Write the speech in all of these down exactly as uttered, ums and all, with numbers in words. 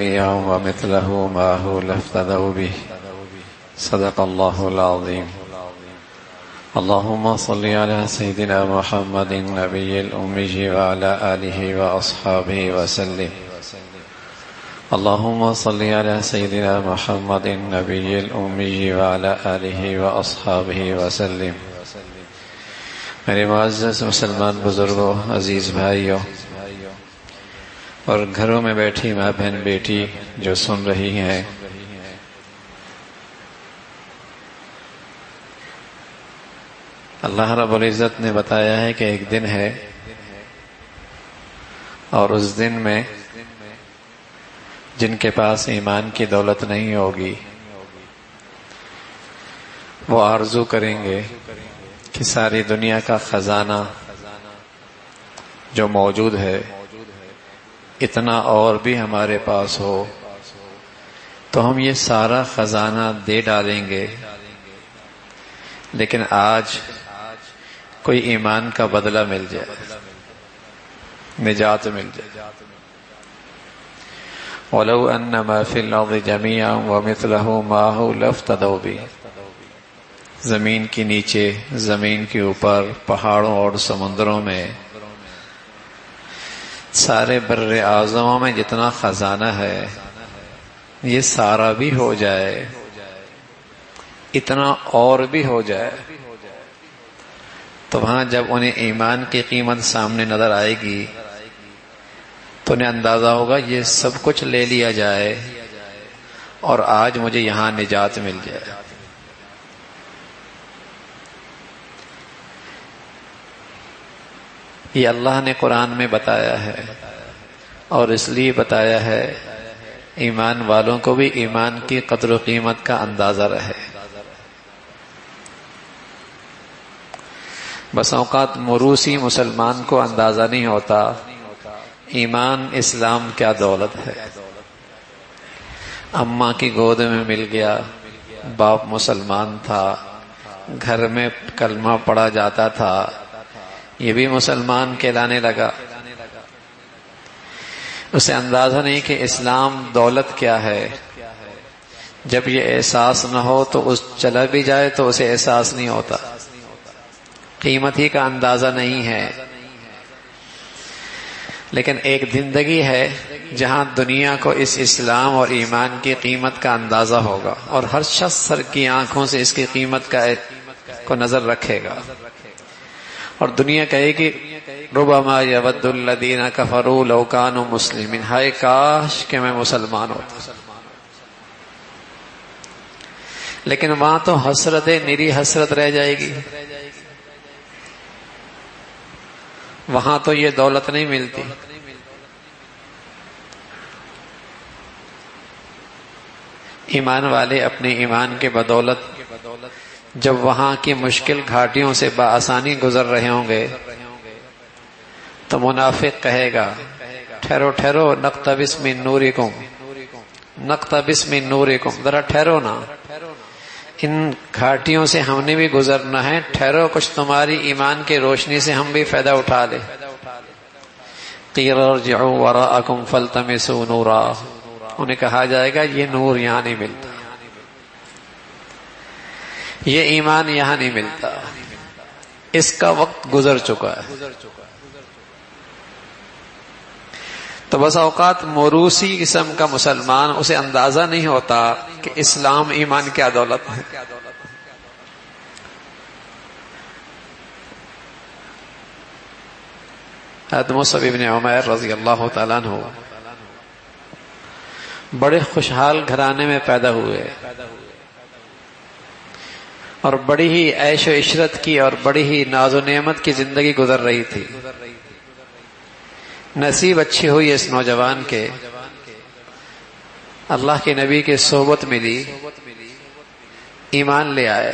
ومثله معه لافتدوا به صدق الله العظيم. اللهم صل على سيدنا محمد النبي الأمي وعلى آله وأصحابه وسلم. اللهم صل على سيدنا محمد النبي الأمي وعلى آله وأصحابه وسلم. میرے معزز مسلمان بزرگوں، عزیز بھائیوں اور گھروں میں بیٹھی ماں بہن بیٹی جو سن رہی ہیں، اللہ رب العزت نے بتایا ہے کہ ایک دن ہے اور اس دن میں جن کے پاس ایمان کی دولت نہیں ہوگی وہ آرزو کریں گے کہ ساری دنیا کا خزانہ جو موجود ہے اتنا اور بھی ہمارے پاس ہو تو ہم یہ سارا خزانہ دے ڈالیں گے، لیکن آج کوئی ایمان کا بدلہ مل جائے، نجات مل جائے. وَلَوْ أَنَّ مَا فِي الْأَرْضِ جَمِيعًا وَمِثْلَهُ مَعَهُ لَافْتَدَوْا بِهِ. زمین کے نیچے، زمین کے اوپر، پہاڑوں اور سمندروں میں، سارے بر اعظموں میں جتنا خزانہ ہے یہ سارا بھی ہو جائے، اتنا اور بھی ہو جائے، تو وہاں جب انہیں ایمان کی قیمت سامنے نظر آئے گی تو انہیں اندازہ ہوگا یہ سب کچھ لے لیا جائے اور آج مجھے یہاں نجات مل جائے. یہ اللہ نے قرآن میں بتایا ہے اور اس لیے بتایا ہے ایمان والوں کو بھی ایمان کی قدر و قیمت کا اندازہ رہے. بس اوقات موروثی مسلمان کو اندازہ نہیں ہوتا ایمان اسلام کیا دولت ہے. اماں کی گود میں مل گیا، باپ مسلمان تھا، گھر میں کلمہ پڑھا جاتا تھا، یہ بھی مسلمان کہلانے لگا. اسے اندازہ نہیں کہ اسلام دولت کیا ہے. جب یہ احساس نہ ہو تو اس چلا بھی جائے تو اسے احساس نہیں ہوتا، قیمت ہی کا اندازہ نہیں ہے. لیکن ایک زندگی ہے جہاں دنیا کو اس اسلام اور ایمان کی قیمت کا اندازہ ہوگا اور ہر شخص سر کی آنکھوں سے اس کی قیمت کا کو نظر رکھے گا اور دنیا کہے گی ربما یود الذین کفروا لو کانوا مسلمین، ہائے کاش کہ میں مسلمان ہوتا. لیکن وہاں تو حسرت نری حسرت رہ جائے گی، وہاں تو یہ دولت نہیں ملتی. ایمان والے اپنے ایمان کے بدولت جب وہاں کی مشکل گھاٹیوں سے بآسانی گزر رہے ہوں گے تو منافق کہے گا ٹھہرو ٹھہرو نقتبس من نورکم نقتبس من نورکم، ذرا ٹھہرو نا، ان گھاٹیوں سے ہم نے بھی گزرنا ہے، ٹھہرو کچھ تمہاری ایمان کی روشنی سے ہم بھی فائدہ اٹھا لیں. قیل ارجعوا وراءکم فالتمسوا نورا، انہیں کہا جائے گا یہ نور یہاں نہیں ملتا، یہ ایمان یہاں نہیں ملتا، اس کا وقت گزر چکا ہے. تو بس اوقات موروثی قسم کا مسلمان اسے اندازہ نہیں ہوتا کہ اسلام ایمان کیا دولت ہے. حضرت مصعب بن عمیر رضی اللہ تعالیٰ عنہ بڑے خوشحال گھرانے میں پیدا ہوئے اور بڑی ہی عیش و عشرت کی اور بڑی ہی ناز و نعمت کی زندگی گزر رہی تھی. نصیب اچھی ہوئی اس نوجوان کے، اللہ کے نبی کی صحبت ملی، ایمان لے آئے،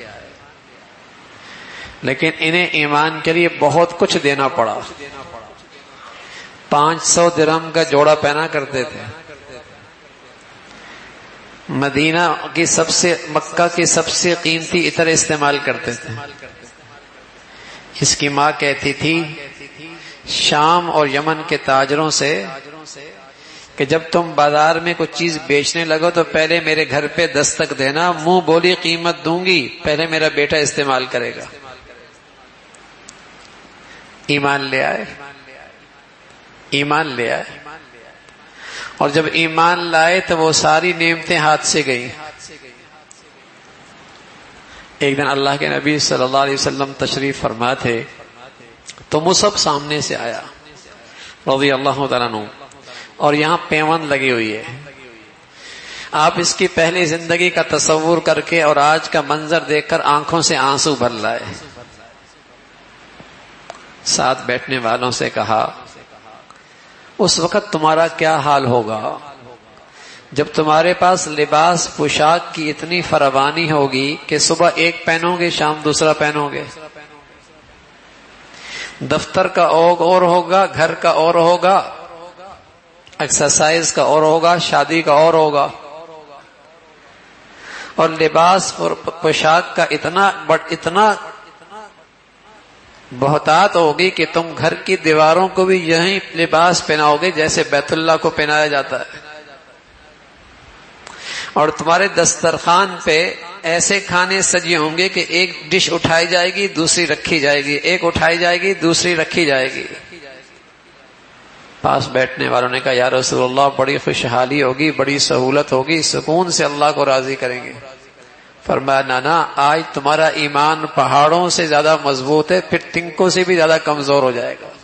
لیکن انہیں ایمان کے لیے بہت کچھ دینا پڑا. پانچ سو درہم کا جوڑا پہنا کرتے تھے، مدینہ کی سب سے مکہ کی سب سے قیمتی عطر استعمال کرتے تھے. اس کی ماں کہتی تھی شام اور یمن کے تاجروں سے کہ جب تم بازار میں کوئی چیز بیچنے لگو تو پہلے میرے گھر پہ دستک دینا، منہ بولی قیمت دوں گی، پہلے میرا بیٹا استعمال کرے گا۔ ایمان لے آئے، ایمان لے آئے، اور جب ایمان لائے تو وہ ساری نعمتیں ہاتھ سے گئیں۔ ایک دن اللہ کے نبی صلی اللہ علیہ وسلم تشریف فرما تھے تو مصعب سامنے سے آیا رضی اللہ تعالیٰ عنہ، اور یہاں پیون لگی ہوئی ہے۔ آپ اس کی پہلی زندگی کا تصور کر کے اور آج کا منظر دیکھ کر آنکھوں سے آنسو بھر لائے۔ ساتھ بیٹھنے والوں سے کہا اس وقت تمہارا کیا حال ہوگا جب تمہارے پاس لباس پوشاک کی اتنی فراوانی ہوگی کہ صبح ایک پہنو گے شام دوسرا پہنو گے، دفتر کا اور ہوگا، گھر کا اور ہوگا، ایکسرسائز کا اور ہوگا، شادی کا اور ہوگا، اور لباس اور پوشاک کا اتنا اتنا بہتات ہوگی کہ تم گھر کی دیواروں کو بھی یہی لباس پہناؤ گے جیسے بیت اللہ کو پہنایا جاتا ہے، اور تمہارے دسترخوان پہ ایسے کھانے سجے ہوں گے کہ ایک ڈش اٹھائی جائے گی دوسری رکھی جائے گی، ایک اٹھائی جائے گی دوسری رکھی جائے گی۔ پاس بیٹھنے والوں نے کہا یا رسول اللہ بڑی خوشحالی ہوگی، بڑی سہولت ہوگی، سکون سے اللہ کو راضی کریں گے۔ فرمایا نانا آج تمہارا ایمان پہاڑوں سے زیادہ مضبوط ہے، پھر تنکوں سے بھی زیادہ کمزور ہو جائے گا۔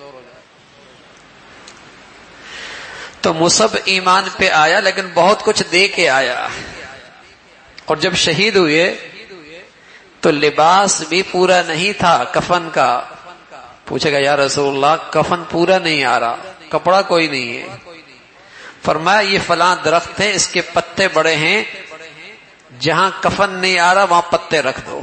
تو مصعب ایمان پہ آیا لیکن بہت کچھ دے کے آیا، اور جب شہید ہوئے تو لباس بھی پورا نہیں تھا کفن کا۔ پوچھے گا یا رسول اللہ کفن پورا نہیں آ رہا، کپڑا کوئی نہیں ہے۔ فرمایا یہ فلاں درخت ہے، اس کے پتے بڑے ہیں، جہاں کفن نہیں آ رہا وہاں پتے رکھ دو۔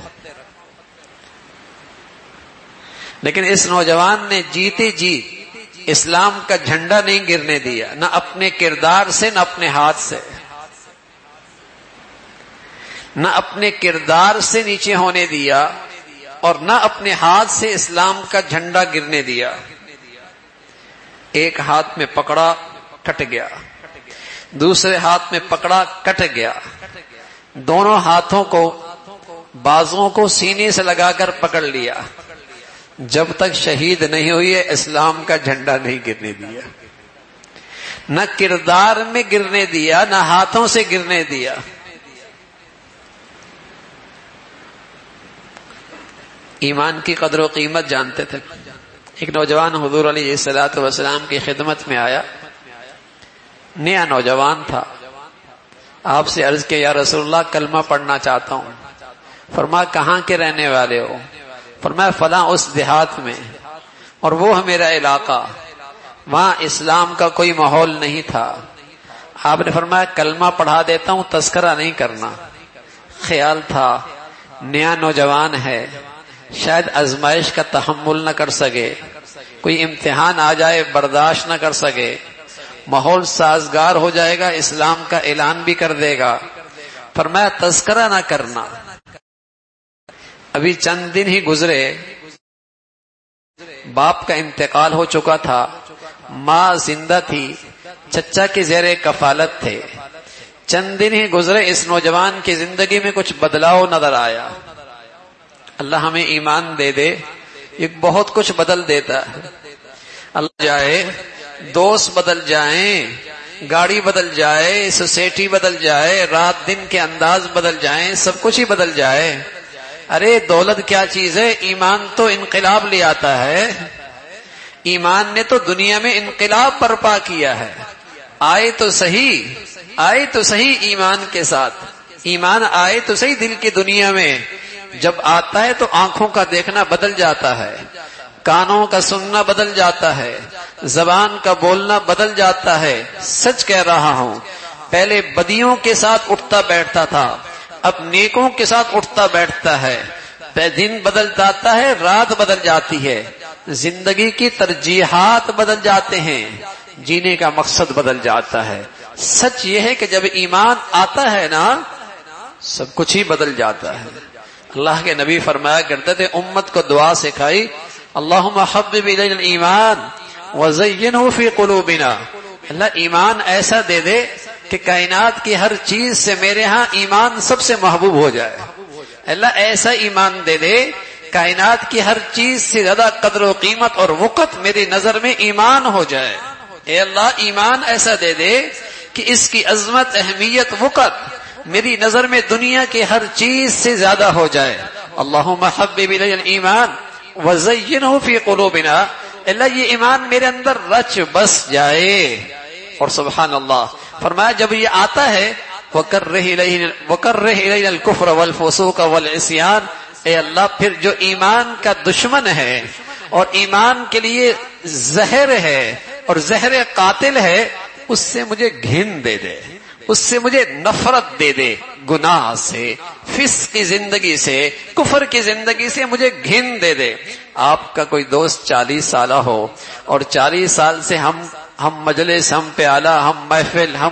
لیکن اس نوجوان نے جیتے جی اسلام کا جھنڈا نہیں گرنے دیا، نہ اپنے کردار سے نہ اپنے ہاتھ سے، نہ اپنے کردار سے نیچے ہونے دیا اور نہ اپنے ہاتھ سے اسلام کا جھنڈا گرنے دیا۔ ایک ہاتھ میں پکڑا کٹ گیا، دوسرے ہاتھ میں پکڑا کٹ گیا، دونوں ہاتھوں کو بازوؤں کو سینے سے لگا کر پکڑ لیا، جب تک شہید نہیں ہوئی ہے اسلام کا جھنڈا نہیں گرنے دیا، نہ کردار میں گرنے دیا نہ ہاتھوں سے گرنے دیا۔ ایمان کی قدر و قیمت جانتے تھے۔ ایک نوجوان حضور علیہ الصلوۃ والسلام کی خدمت میں آیا، نیا نوجوان تھا، آپ سے عرض کیا یا رسول اللہ کلمہ پڑھنا چاہتا ہوں۔ فرمایا کہاں کے رہنے والے ہو؟ فرمایا فلاں اس دیہات میں، اور وہ ہے میرا علاقہ، وہاں اسلام کا کوئی ماحول نہیں تھا۔ آپ نے فرمایا کلمہ پڑھا دیتا ہوں، تذکرہ نہیں کرنا۔ خیال تھا نیا نوجوان ہے، شاید آزمائش کا تحمل نہ کر سکے، کوئی امتحان آ جائے برداشت نہ کر سکے، ماحول سازگار ہو جائے گا اسلام کا اعلان بھی کر دے گا۔ فرمایا تذکرہ نہ کرنا۔ ابھی چند دن ہی گزرے، باپ کا انتقال ہو چکا تھا، ماں زندہ تھی، چچا کے زیر کفالت تھے۔ چند دن ہی گزرے، اس نوجوان کی زندگی میں کچھ بدلاؤ نظر آیا۔ اللہ ہمیں ایمان دے دے، یہ بہت کچھ بدل دیتا ہے۔ اللہ جائے، دوست بدل جائیں، گاڑی بدل جائے، سوسائٹی بدل جائے، رات دن کے انداز بدل جائیں، سب کچھ ہی بدل جائے۔ ارے دولت کیا چیز ہے، ایمان تو انقلاب لے آتا ہے۔ ایمان نے تو دنیا میں انقلاب برپا کیا ہے۔ آئے تو صحیح، آئے تو صحیح ایمان کے ساتھ، ایمان آئے تو صحیح دل کی دنیا میں۔ جب آتا ہے تو آنکھوں کا دیکھنا بدل جاتا ہے، کانوں کا سننا بدل جاتا ہے، زبان کا بولنا بدل جاتا ہے۔ سچ کہہ رہا ہوں، پہلے بدیوں کے ساتھ اٹھتا بیٹھتا تھا، اب نیکوں کے ساتھ اٹھتا بیٹھتا ہے۔ دن بدل جاتا ہے، رات بدل جاتی ہے، زندگی کی ترجیحات بدل جاتے ہیں، جینے کا مقصد بدل جاتا ہے۔ سچ یہ ہے کہ جب ایمان آتا ہے نا، سب کچھ ہی بدل جاتا ہے۔ اللہ کے نبی فرمایا کرتے تھے، امت کو دعا سکھائی، اللہم حبب الینا الایمان وزینہ فی قلوبنا۔ اللہ ایمان ایسا دے دے کہ کائنات کی ہر چیز سے میرے ہاں ایمان سب سے محبوب ہو جائے. اللہ ایسا ایمان دے دے کائنات کی ہر چیز سے زیادہ قدر و قیمت اور وقت میری نظر میں ایمان ہو جائے. اے اللہ ایمان ایسا دے دے کہ اس کی عظمت اہمیت وقت میری نظر میں دنیا کی ہر چیز سے زیادہ ہو جائے. اللہم حبب الی الایمان وزینہ فی قلوبنا. اللہ یہ ایمان میرے اندر رچ بس جائے. اور سبحان اللہ فرمایا جب یہ آتا ہے وَكَرِّهْ إِلَيْنَا وَكَرِّهْ إِلَيْنَا الْكُفْرَ وَالْفُسُوقَ وَالْعِصْيَانَ. اے اللہ پھر جو ایمان کا دشمن ہے اور ایمان کے لیے زہر ہے اور زہر قاتل ہے اس سے مجھے گھن دے دے, اس سے مجھے نفرت دے دے. گناہ سے, فسق کی زندگی سے, کفر کی زندگی سے مجھے گھن دے دے. آپ کا کوئی دوست چالیس سالہ ہو اور چالیس سال سے ہم ہم مجلس, ہم پیالہ, ہم محفل, ہم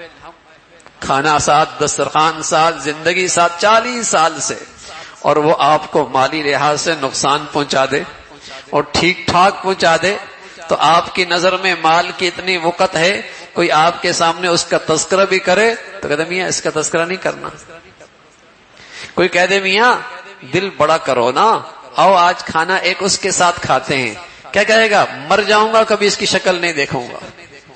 کھانا ساتھ, دسترخوان ساتھ, زندگی ساتھ چالیس سال سے, اور وہ آپ کو مالی لحاظ سے نقصان پہنچا دے اور ٹھیک ٹھاک پہنچا دے تو آپ کی نظر میں مال کی اتنی وقت ہے, کوئی آپ کے سامنے اس کا تذکرہ بھی کرے تو کہتے میاں اس کا تذکرہ نہیں کرنا. کوئی کہہ دے میاں دل بڑا کرو نا, آؤ آج کھانا ایک اس کے ساتھ کھاتے ہیں, کیا کہے گا مر جاؤں گا کبھی اس کی شکل نہیں دیکھوں گا,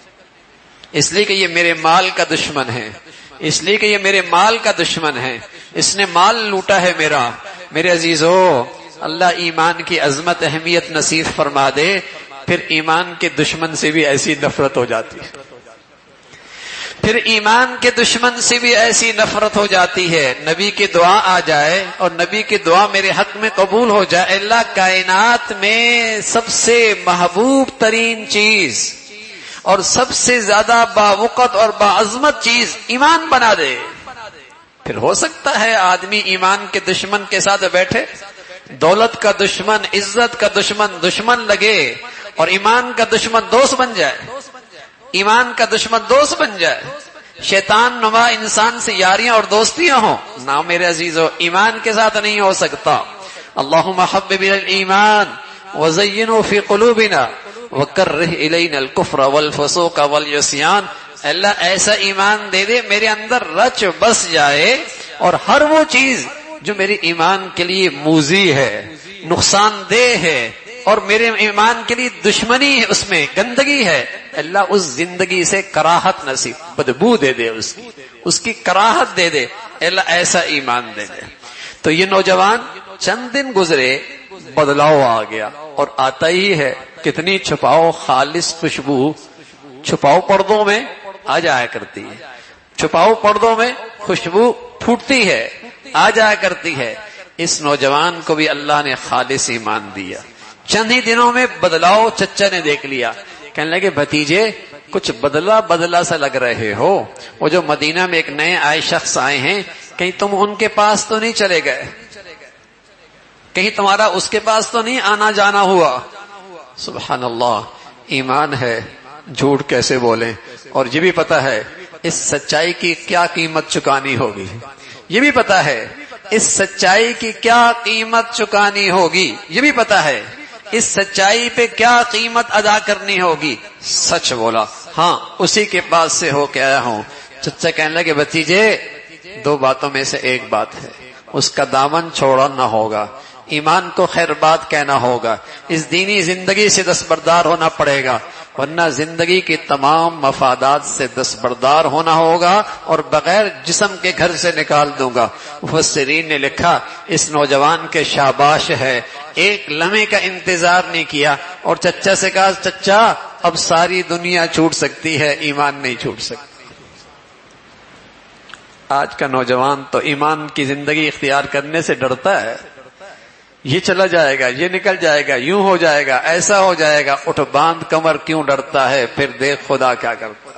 اس لیے کہ یہ میرے مال کا دشمن ہے, اس لیے کہ یہ میرے مال کا دشمن ہے, اس نے مال لوٹا ہے میرا. میرے عزیزو اللہ ایمان کی عظمت اہمیت نصیب فرما دے, پھر ایمان کے دشمن سے بھی ایسی نفرت ہو جاتی ہے, پھر ایمان کے دشمن سے بھی ایسی نفرت ہو جاتی ہے. نبی کی دعا آ جائے اور نبی کی دعا میرے حق میں قبول ہو جائے, اللہ کائنات میں سب سے محبوب ترین چیز اور سب سے زیادہ باوقت اور باعظمت چیز ایمان بنا دے. پھر ہو سکتا ہے آدمی ایمان کے دشمن کے ساتھ بیٹھے, دولت کا دشمن, عزت کا دشمن دشمن لگے اور ایمان کا دشمن دوست بن جائے, ایمان کا دشمن دوست بن جائے. شیطان نما انسان سے یاریاں اور دوستیاں ہوں نہ میرے عزیزو, ایمان کے ساتھ نہیں ہو سکتا. اللہم حبب الایمان وزینہ فی قلوبنا وکرہ الینا الکفر والفسوق والعصیان. اللہ ایسا ایمان دے دے میرے اندر رچ بس جائے اور ہر وہ چیز جو میری ایمان کے لیے موذی ہے, نقصان دہ ہے اور میرے ایمان کے لیے دشمنی ہے, اس میں گندگی ہے, اللہ اس زندگی سے کراہت نصیب, بدبو دے دے, اس کی اس کی کراہت دے دے. اللہ ایسا ایمان دے دے. تو یہ نوجوان چند دن گزرے, بدلاؤ آ گیا اور آتا ہی ہے. کتنی چھپاؤ خالص خوشبو چھپاؤ پردوں میں آ جایا کرتی ہے, چھپاؤ پردوں میں خوشبو پھوٹتی ہے, آ جایا کرتی ہے. اس نوجوان کو بھی اللہ نے خالص ایمان دیا. چند ہی دنوں میں بدلاؤ چچا نے دیکھ لیا, کہنے لگے بھتیجے کچھ بدلا بدلا سا لگ رہے ہو. وہ جو مدینہ میں ایک نئے آئے شخص آئے ہیں, کہیں تم ان کے پاس تو نہیں چلے گئے, کہیں تمہارا اس کے پاس تو نہیں آنا جانا ہوا. سبحان اللہ, ایمان ہے, جھوٹ کیسے بولیں. اور یہ بھی پتا ہے اس سچائی کی کیا قیمت چکانی ہوگی, یہ بھی پتا ہے اس سچائی کی کیا قیمت چکانی ہوگی, یہ بھی پتا ہے اس سچائی پہ کیا قیمت ادا کرنی ہوگی. سچ بولا, ہاں اسی کے پاس سے ہو کے آیا ہوں. چچا کہنے لگے بھتیجے دو باتوں میں سے ایک بات ہے, اس کا دامن چھوڑنا ہوگا, ایمان کو خیر بات کہنا ہوگا, اس دینی زندگی سے دستبردار ہونا پڑے گا, ورنہ زندگی کی تمام مفادات سے دستبردار ہونا ہوگا اور بغیر جسم کے گھر سے نکال دوں گا. مفسرین نے لکھا اس نوجوان کے شاباش ہے, ایک لمحے کا انتظار نہیں کیا اور چچا سے کہا چچا اب ساری دنیا چھوٹ سکتی ہے, ایمان نہیں چھوٹ سکتی. آج کا نوجوان تو ایمان کی زندگی اختیار کرنے سے ڈرتا ہے, یہ چلا جائے گا, یہ نکل جائے گا, یوں ہو جائے گا, ایسا ہو جائے گا. اٹھ باندھ کمر کیوں ڈرتا ہے, پھر دیکھ خدا کیا کرتا ہے.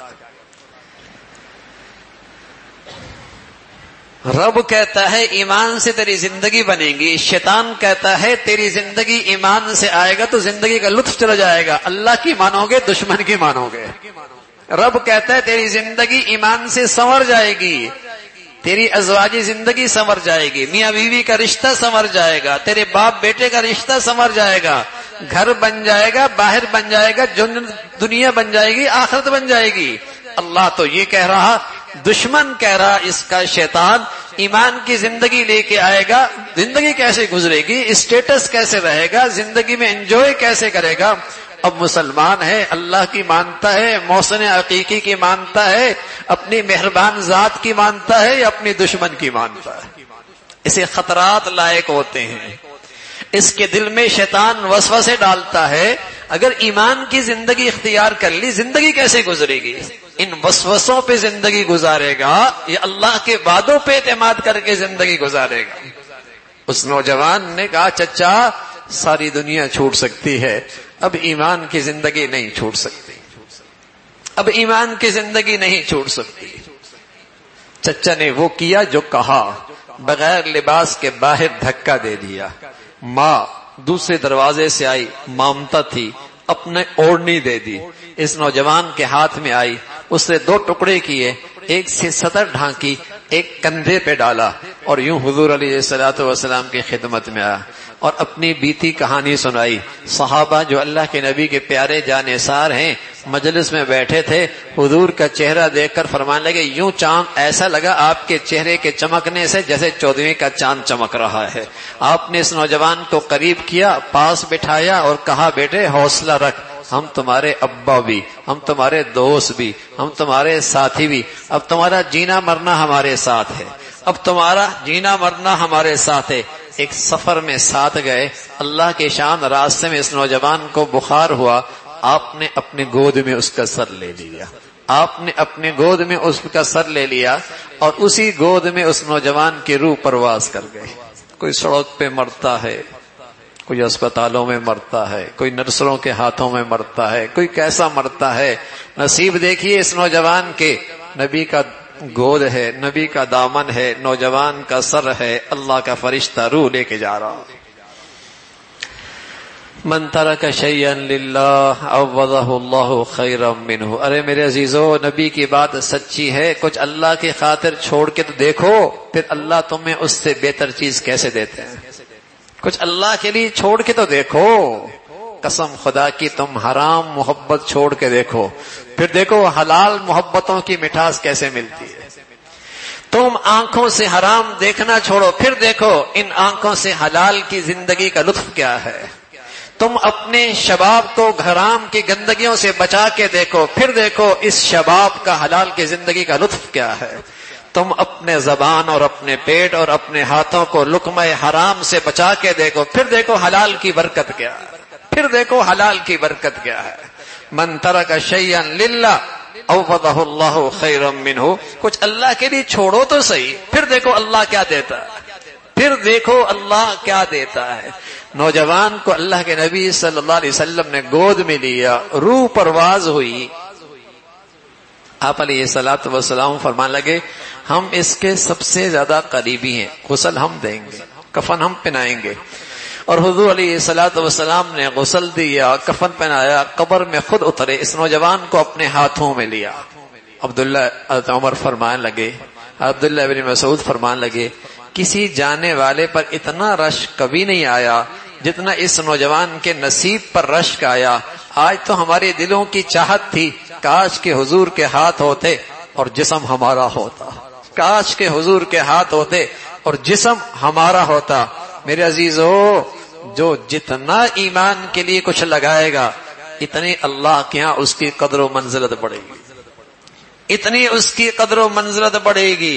رب کہتا ہے ایمان سے تیری زندگی بنے گی, شیطان کہتا ہے تیری زندگی ایمان سے آئے گا تو زندگی کا لطف چلا جائے گا, اللہ کی مانو گے دشمن کی مانو گے. رب کہتا ہے تیری زندگی ایمان سے سنور جائے گی, تیری ازواجی زندگی سنور جائے گی, میاں بیوی کا رشتہ سنور جائے گا, تیرے باپ بیٹے کا رشتہ سنور جائے گا, گھر بن جائے گا، باہر بن جائے گا، دنیا بن جائے گی، آخرت بن جائے گی۔ اللہ تو یہ کہہ رہا، دشمن کہہ رہا اس کا شیطان ایمان کی زندگی لے کے آئے گا، زندگی کیسے گزرے گی، اسٹیٹس کیسے رہے گا، زندگی میں انجوائے کیسے کرے گا۔ اب مسلمان ہے، اللہ کی مانتا ہے، محسن عقیقی کی مانتا ہے، اپنی مہربان ذات کی مانتا ہے یا اپنی دشمن کی مانتا ہے؟ اسے خطرات لائق ہوتے ہیں، اس کے دل میں شیطان وسوسے ڈالتا ہے۔ اگر ایمان کی زندگی اختیار کر لی، زندگی کیسے گزرے گی؟ ان وسوسوں پہ زندگی گزارے گا یا اللہ کے وعدوں پہ اعتماد کر کے زندگی گزارے گا؟ اس نوجوان نے کہا چچا ساری دنیا چھوٹ سکتی ہے، اب ایمان کی زندگی نہیں چھوٹ سکتی، اب ایمان کی زندگی نہیں چھوٹ سکتی۔ چچا نے وہ کیا جو کہا، بغیر لباس کے باہر دھکا دے دیا۔ ماں دوسرے دروازے سے آئی، مامتا تھی، اپنے اوڑھنی دے دی، اس نوجوان کے ہاتھ میں آئی، اس سے دو ٹکڑے کیے، ایک سے سطر ڈھانکی، ایک کندھے پہ ڈالا اور یوں حضور علیہ الصلوۃ والسلام کی خدمت میں آیا اور اپنی بیتی کہانی سنائی۔ صحابہ جو اللہ کے نبی کے پیارے جانثار ہیں مجلس میں بیٹھے تھے، حضور کا چہرہ دیکھ کر فرمانے لگے یوں چاند ایسا لگا آپ کے چہرے کے چمکنے سے جیسے چودھویں کا چاند چمک رہا ہے۔ آپ نے اس نوجوان کو قریب کیا، پاس بٹھایا اور کہا بیٹے حوصلہ رکھ، ہم تمہارے ابا بھی، ہم تمہارے دوست بھی، ہم تمہارے ساتھی بھی، اب تمہارا جینا مرنا ہمارے ساتھ ہے، اب تمہارا جینا مرنا ہمارے ساتھ ہے۔ ایک سفر میں ساتھ گئے، اللہ کے شان راستے میں اس نوجوان کو بخار ہوا، آپ نے اپنی گود میں اس کا سر لے لیا، آپ نے اپنی گود میں اس کا سر لے لیا اور اسی گود میں اس نوجوان کی روح پرواز کر گئے۔ کوئی سڑک پہ مرتا ہے، کوئی اسپتالوں میں مرتا ہے، کوئی نرسوں کے ہاتھوں میں مرتا ہے، کوئی کیسا مرتا ہے۔ نصیب دیکھیے اس نوجوان کے، نبی کا گود ہے، نبی کا دامن ہے، نوجوان کا سر ہے، اللہ کا فرشتہ روح لے کے جا رہا۔ من ترک شیئا للہ عوضہ اللہ خیرا منہ۔ ارے میرے عزیزو، نبی کی بات سچی ہے، کچھ اللہ کی خاطر چھوڑ کے تو دیکھو، پھر اللہ تمہیں اس سے بہتر چیز کیسے دیتے ہیں۔ کچھ اللہ کے لیے چھوڑ کے تو دیکھو، قسم خدا کی تم حرام محبت چھوڑ کے دیکھو، پھر دیکھو حلال محبتوں کی مٹھاس کیسے ملتی ہے۔ تم آنکھوں سے حرام دیکھنا چھوڑو، پھر دیکھو ان آنکھوں سے حلال کی زندگی کا لطف کیا ہے۔ تم اپنے شباب کو حرام کی گندگیوں سے بچا کے دیکھو، پھر دیکھو اس شباب کا حلال کی زندگی کا لطف کیا ہے۔ تم اپنے زبان اور اپنے پیٹ اور اپنے ہاتھوں کو لقمہ حرام سے بچا کے دیکھو، پھر دیکھو حلال کی برکت کیا ہے، پھر دیکھو حلال کی برکت کیا ہے۔ من ترک شیئا للہ عوضہ اللہ خیرا منہ۔ کچھ اللہ کے لیے چھوڑو تو صحیح، پھر دیکھو اللہ کیا دیتا ہے، پھر دیکھو اللہ کیا دیتا ہے۔ نوجوان کو اللہ کے نبی صلی اللہ علیہ وسلم نے گود میں لیا، روح پرواز ہوئی۔ آپ علیہ الصلوۃ والسلام فرمان لگے ہم اس کے سب سے زیادہ قریبی ہیں، غسل ہم دیں گے، کفن ہم پہنائیں گے۔ اور حضور علیہ الصلوۃ والسلام نے غسل دیا، کفن پہنایا، قبر میں خود اترے، اس نوجوان کو اپنے ہاتھوں میں لیا۔ عبداللہ حضرت عمر فرمان لگے، عبداللہ ابن مسعود فرمان لگے کسی جانے والے پر اتنا رشک کبھی نہیں آیا جتنا اس نوجوان کے نصیب پر رشک آیا۔ آج تو ہمارے دلوں کی چاہت تھی کاش کے حضور کے ہاتھ ہوتے اور جسم ہمارا ہوتا، کاش کے حضور کے ہاتھ ہوتے اور جسم ہمارا ہوتا۔ میرے عزیزو، جو جتنا ایمان کے لیے کچھ لگائے گا اتنی اللہ کے ہاں اس کی قدر و منزلت بڑھے گی، اتنی اس کی قدر و منزلت بڑھے گی۔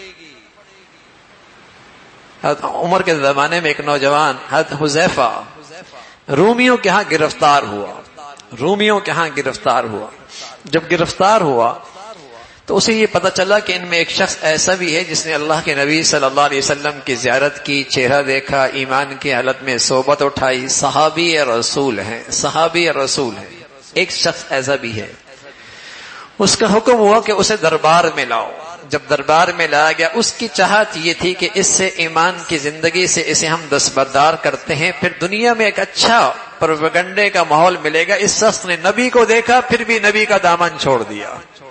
حضرت عمر کے زمانے میں ایک نوجوان حضرت حذیفہ رومیوں کے ہاں گرفتار ہوا، رومیوں کے ہاں گرفتار ہوا۔ جب گرفتار ہوا تو اسے یہ پتہ چلا کہ ان میں ایک شخص ایسا بھی ہے جس نے اللہ کے نبی صلی اللہ علیہ وسلم کی زیارت کی، چہرہ دیکھا، ایمان کی حالت میں صحبت اٹھائی، صحابی رسول ہیں، صحابی رسول ہیں۔ ایک شخص ایسا بھی ہے۔ اس کا حکم ہوا کہ اسے دربار میں لاؤ۔ جب دربار میں لایا گیا، اس کی چاہت یہ تھی کہ اس سے ایمان کی زندگی سے اسے ہم دستبردار کرتے ہیں، پھر دنیا میں ایک اچھا پروپیگنڈے کا ماحول ملے گا۔ اس شخص نے نبی کو دیکھا پھر بھی نبی کا دامن چھوڑ دیا،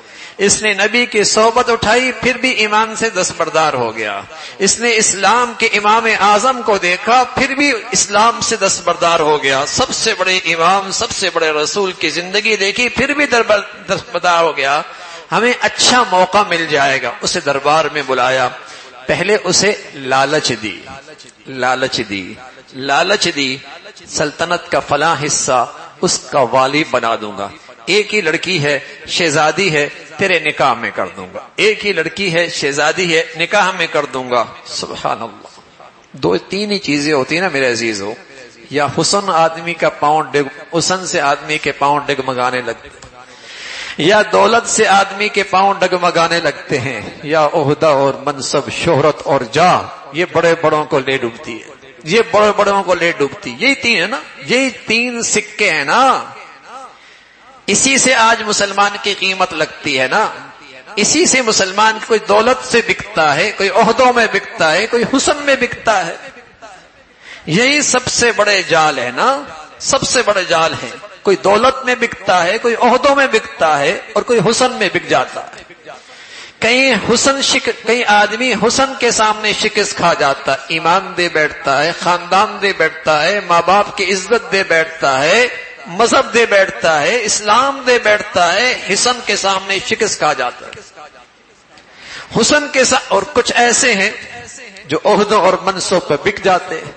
اس نے نبی کی صحبت اٹھائی پھر بھی ایمان سے دستبردار ہو گیا. اس نے اسلام کے امام اعظم کو دیکھا پھر بھی اسلام سے دستبردار ہو گیا. سب سے بڑے امام سب سے بڑے رسول کی زندگی دیکھی پھر بھی دستبردار ہو گیا. ہمیں اچھا موقع مل جائے گا. اسے دربار میں بلایا. پہلے اسے لالچ دی لالچ دی لالچ دی سلطنت کا فلاں حصہ اس کا والی بنا دوں گا. ایک ہی لڑکی ہے شہزادی ہے تیرے نکاح میں کر دوں گا. ایک ہی لڑکی ہے شہزادی ہے نکاح میں کر دوں گا. سبحان اللہ. دو تین ہی چیزیں ہوتی ہیں نا میرے عزیزو. یا حسن آدمی کا پاؤں ڈگ حسن سے آدمی کے پاؤں ڈگمگانے لگتے ہیں, یا دولت سے آدمی کے پاؤں ڈگمگانے لگتے ہیں, یا عہدہ اور منصب شہرت اور جاہ یہ بڑے بڑوں کو لے ڈوبتی ہے. یہ بڑے بڑوں کو لے ڈوبتی. یہی تین ہے نا, یہی تین سکے ہیں نا. اسی سے آج مسلمان کی قیمت لگتی ہے نا. اسی سے مسلمان کوئی دولت سے بکتا ہے, کوئی عہدوں میں بکتا ہے, کوئی حسن میں بکتا ہے. یہی سب سے بڑے جال ہے نا, سب سے بڑے جال ہیں. کوئی دولت میں بکتا ہے, کوئی عہدوں میں بکتا ہے, اور کوئی حسن میں بک جاتا ہے. کہیں حسن شک کہیں آدمی حسن کے سامنے شکست کھا جاتا ہے, ایمان دے بیٹھتا ہے, خاندان دے بیٹھتا ہے, ماں باپ کی عزت دے بیٹھتا ہے, مذہب دے بیٹھتا ہے, اسلام دے بیٹھتا ہے, حسن کے سامنے شکست کھا جاتا ہے. حسن کے ساتھ. اور کچھ ایسے ہیں جو عہدوں اور منصب پہ بک جاتے ہیں,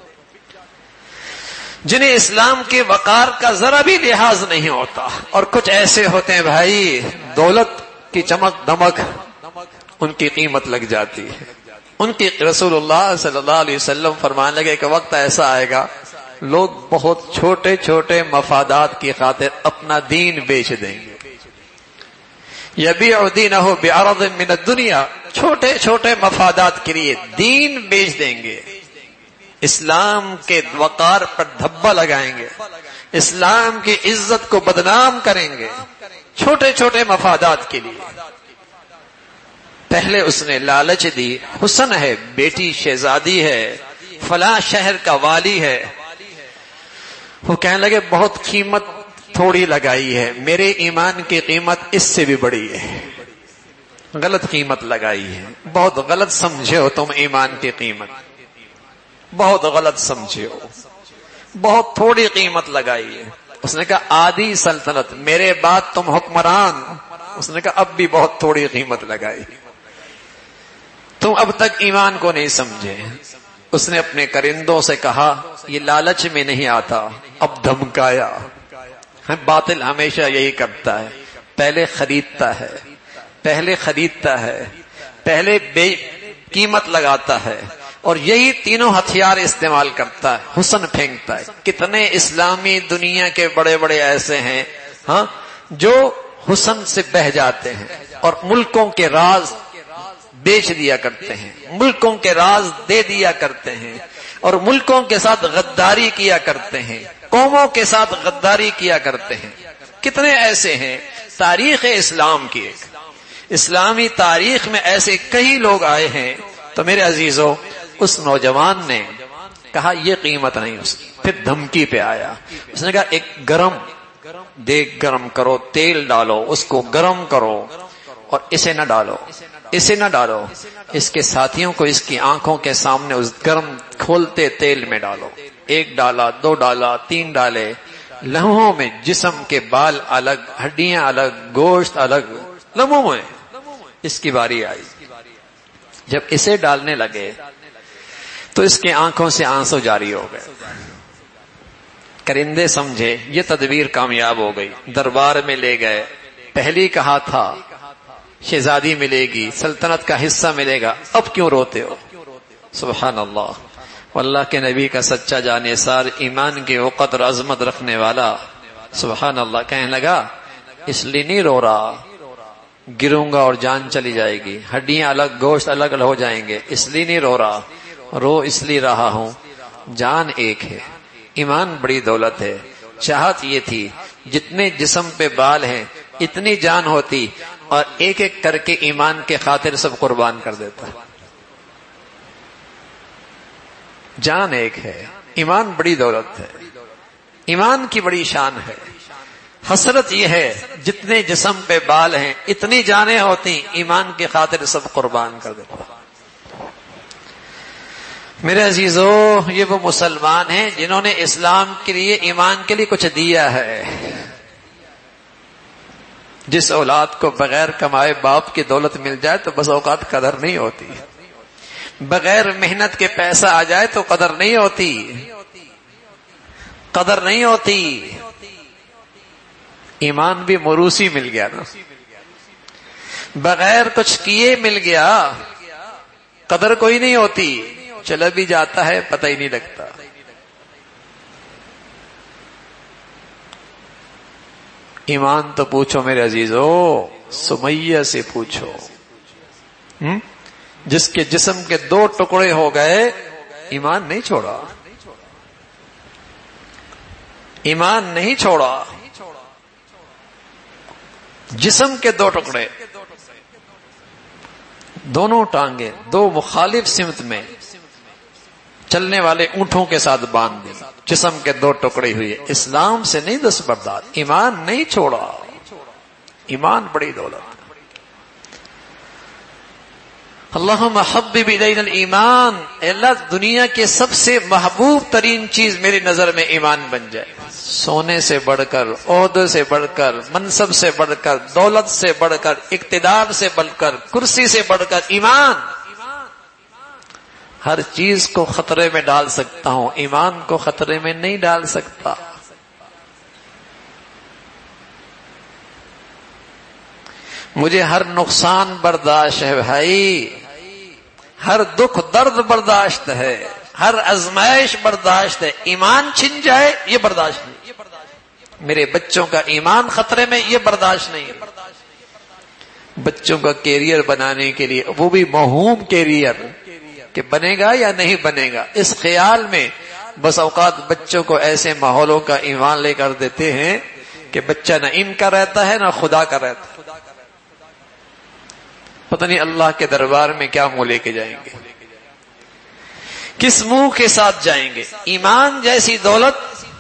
جنہیں اسلام کے وقار کا ذرا بھی لحاظ نہیں ہوتا. اور کچھ ایسے ہوتے ہیں بھائی دولت کی چمک دمک ان کی قیمت لگ جاتی ہے. ان کی رسول اللہ صلی اللہ علیہ وسلم فرمانے لگے کہ وقت ایسا آئے گا لوگ بہت چھوٹے چھوٹے مفادات کی خاطر اپنا دین بیچ دیں گے. یبیع دینہ بعرض من الدنیا, چھوٹے چھوٹے مفادات کے لیے دین بیچ دیں گے. اسلام کے وقار پر دھبا لگائیں گے, اسلام کی عزت کو بدنام کریں گے چھوٹے چھوٹے مفادات کے لیے. پہلے اس نے لالچ دی. حسن ہے, بیٹی شہزادی ہے, فلاں شہر کا والی ہے. وہ کہنے لگے بہت قیمت تھوڑی لگائی ہے, میرے ایمان کی قیمت اس سے بھی بڑی ہے. غلط قیمت لگائی ہے, بہت غلط سمجھے ہو تم ایمان کی قیمت, بہت غلط سمجھے ہو, بہت تھوڑی قیمت لگائی ہے. اس نے کہا آدھی سلطنت, میرے بعد تم حکمران. اس نے کہا اب بھی بہت تھوڑی قیمت لگائی, تم اب تک ایمان کو نہیں سمجھے. اس نے اپنے کرندوں سے کہا یہ لالچ میں نہیں آتا, اب دھمکایا. باطل ہمیشہ یہی کرتا ہے, پہلے خریدتا ہے, پہلے خریدتا ہے, پہلے بے قیمت لگاتا ہے, اور یہی تینوں ہتھیار استعمال کرتا ہے. حسن پھینکتا ہے. کتنے اسلامی دنیا کے بڑے بڑے ایسے ہیں ہاں جو حسن سے بہ جاتے ہیں اور ملکوں کے راز بیچ دیا کرتے ہیں, ملکوں کے راز دے دیا کرتے ہیں, اور ملکوں کے ساتھ غداری کیا کرتے ہیں, قوموں کے ساتھ غداری کیا کرتے ہیں. کتنے ایسے ہیں تاریخ اسلام کی, ایک اسلامی تاریخ میں ایسے کئی لوگ آئے ہیں. تو میرے عزیزو اس نوجوان نے کہا یہ قیمت نہیں. اس پھر دھمکی پہ آیا. اس نے کہا ایک گرم دیگ گرم کرو, تیل ڈالو, اس کو گرم کرو, اور اسے نہ ڈالو, اسے نہ ڈالو, اس کے ساتھیوں کو اس کی آنکھوں کے سامنے اس گرم کھولتے تیل میں ڈالو. ایک ڈالا, دو ڈالا, تین ڈالے. لمحوں میں جسم کے بال الگ, ہڈیاں الگ, گوشت الگ, لمحوں میں اس کی باری آئی. جب اسے ڈالنے لگے تو اس کے آنکھوں سے آنسو جاری ہو گئے. کرندے سمجھے یہ تدبیر کامیاب ہو گئی, دربار میں لے گئے. پہلی کہا تھا شہزادی ملے گی, سلطنت کا حصہ ملے گا, اب کیوں روتے ہو؟ سبحان اللہ. اللہ کے نبی کا سچا جانثار, ایمان کی وقت اور عظمت رکھنے والا, سبحان اللہ, کہنے لگا اس لیے نہیں رو رہا, گروں گا اور جان چلی جائے گی, ہڈیاں الگ, گوشت الگ ہو جائیں گے, اس لیے نہیں رو رہا, رو اس لیے رہا ہوں جان ایک ہے, ایمان بڑی دولت ہے. چاہت یہ تھی جتنے جسم پہ بال ہیں اتنی جان ہوتی, اور ایک ایک کر کے ایمان کے خاطر سب قربان کر دیتا. جان ایک ہے, ایمان بڑی دولت ہے, ایمان کی بڑی شان ہے. حسرت یہ ہے جتنے جسم پہ بال ہیں اتنی جانیں ہوتی، ایمان کی خاطر سب قربان کر دیتا۔ میرے عزیزو، یہ وہ مسلمان ہیں جنہوں نے اسلام کے لیے، ایمان کے لیے کچھ دیا ہے۔ جس اولاد کو بغیر کمائے باپ کی دولت مل جائے تو بس اوقات قدر نہیں ہوتی، بغیر محنت کے پیسہ آ جائے تو قدر نہیں ہوتی، قدر نہیں ہوتی۔ ایمان بھی موروثی مل گیا نا، بغیر کچھ کیے مل گیا، قدر کوئی نہیں ہوتی، چلا بھی جاتا ہے پتہ ہی نہیں لگتا۔ ایمان تو پوچھو میرے عزیزو، سمیہ سے پوچھو، جس کے جسم کے دو ٹکڑے ہو گئے، ایمان نہیں چھوڑا، ایمان نہیں چھوڑا۔ جسم کے دو ٹکڑے، دونوں ٹانگیں دو مخالف سمت میں چلنے والے اونٹوں کے ساتھ باندھ دی، جسم کے دو ٹکڑے ہوئے، اسلام سے نہیں دستبردار، ایمان نہیں چھوڑا۔ ایمان بڑی دولت۔ اللہم حبب الینا الایمان، اے اللہ دنیا کے سب سے محبوب ترین چیز میری نظر میں ایمان بن جائے، سونے سے بڑھ کر، عہدے سے بڑھ کر، منصب سے بڑھ کر، دولت سے بڑھ کر، اقتدار سے بڑھ کر، کرسی سے بڑھ کر ایمان۔ ہر چیز کو خطرے میں ڈال سکتا ہوں، ایمان کو خطرے میں نہیں ڈال سکتا۔ مجھے ہر نقصان برداشت ہے بھائی، ہر دکھ درد برداشت ہے، ہر آزمائش برداشت ہے، ایمان چھن جائے یہ برداشت نہیں۔ میرے بچوں کا ایمان خطرے میں یہ برداشت نہیں ہے۔ بچوں کا کیریئر بنانے کے لیے، وہ بھی موہوم کیریئر، کہ بنے گا یا نہیں بنے گا، اس خیال میں بس اوقات بچوں کو ایسے ماحولوں کا ایمان لے کر دیتے ہیں کہ بچہ نہ ان کا رہتا ہے نہ خدا کا رہتا ہے۔ پتہ نہیں اللہ کے دربار میں کیا منہ لے کے جائیں گے، کس منہ کے ساتھ جائیں گے۔ ایمان جیسی دولت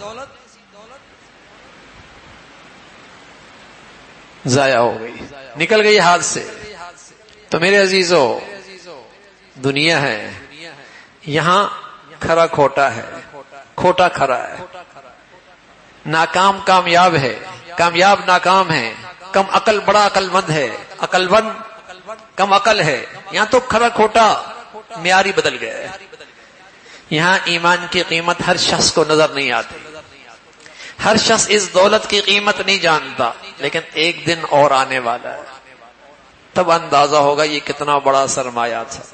ضائع ہو گئی، نکل گئی ہاتھ سے۔ تو میرے عزیزو، دنیا ہے، یہاں کھرا کھوٹا ہے، کھوٹا کھرا ہے، ناکام کامیاب ہے، کامیاب ناکام ہے، کم عقل بڑا عقل مند ہے، عقل مند کم عقل ہے، یہاں تو کھرا کھوٹا معیاری بدل گیا ہے۔ یہاں ایمان کی قیمت ہر شخص کو نظر نہیں آتی، ہر شخص اس دولت کی قیمت نہیں جانتا، لیکن ایک دن اور آنے والا ہے، تب اندازہ ہوگا یہ کتنا بڑا سرمایہ تھا،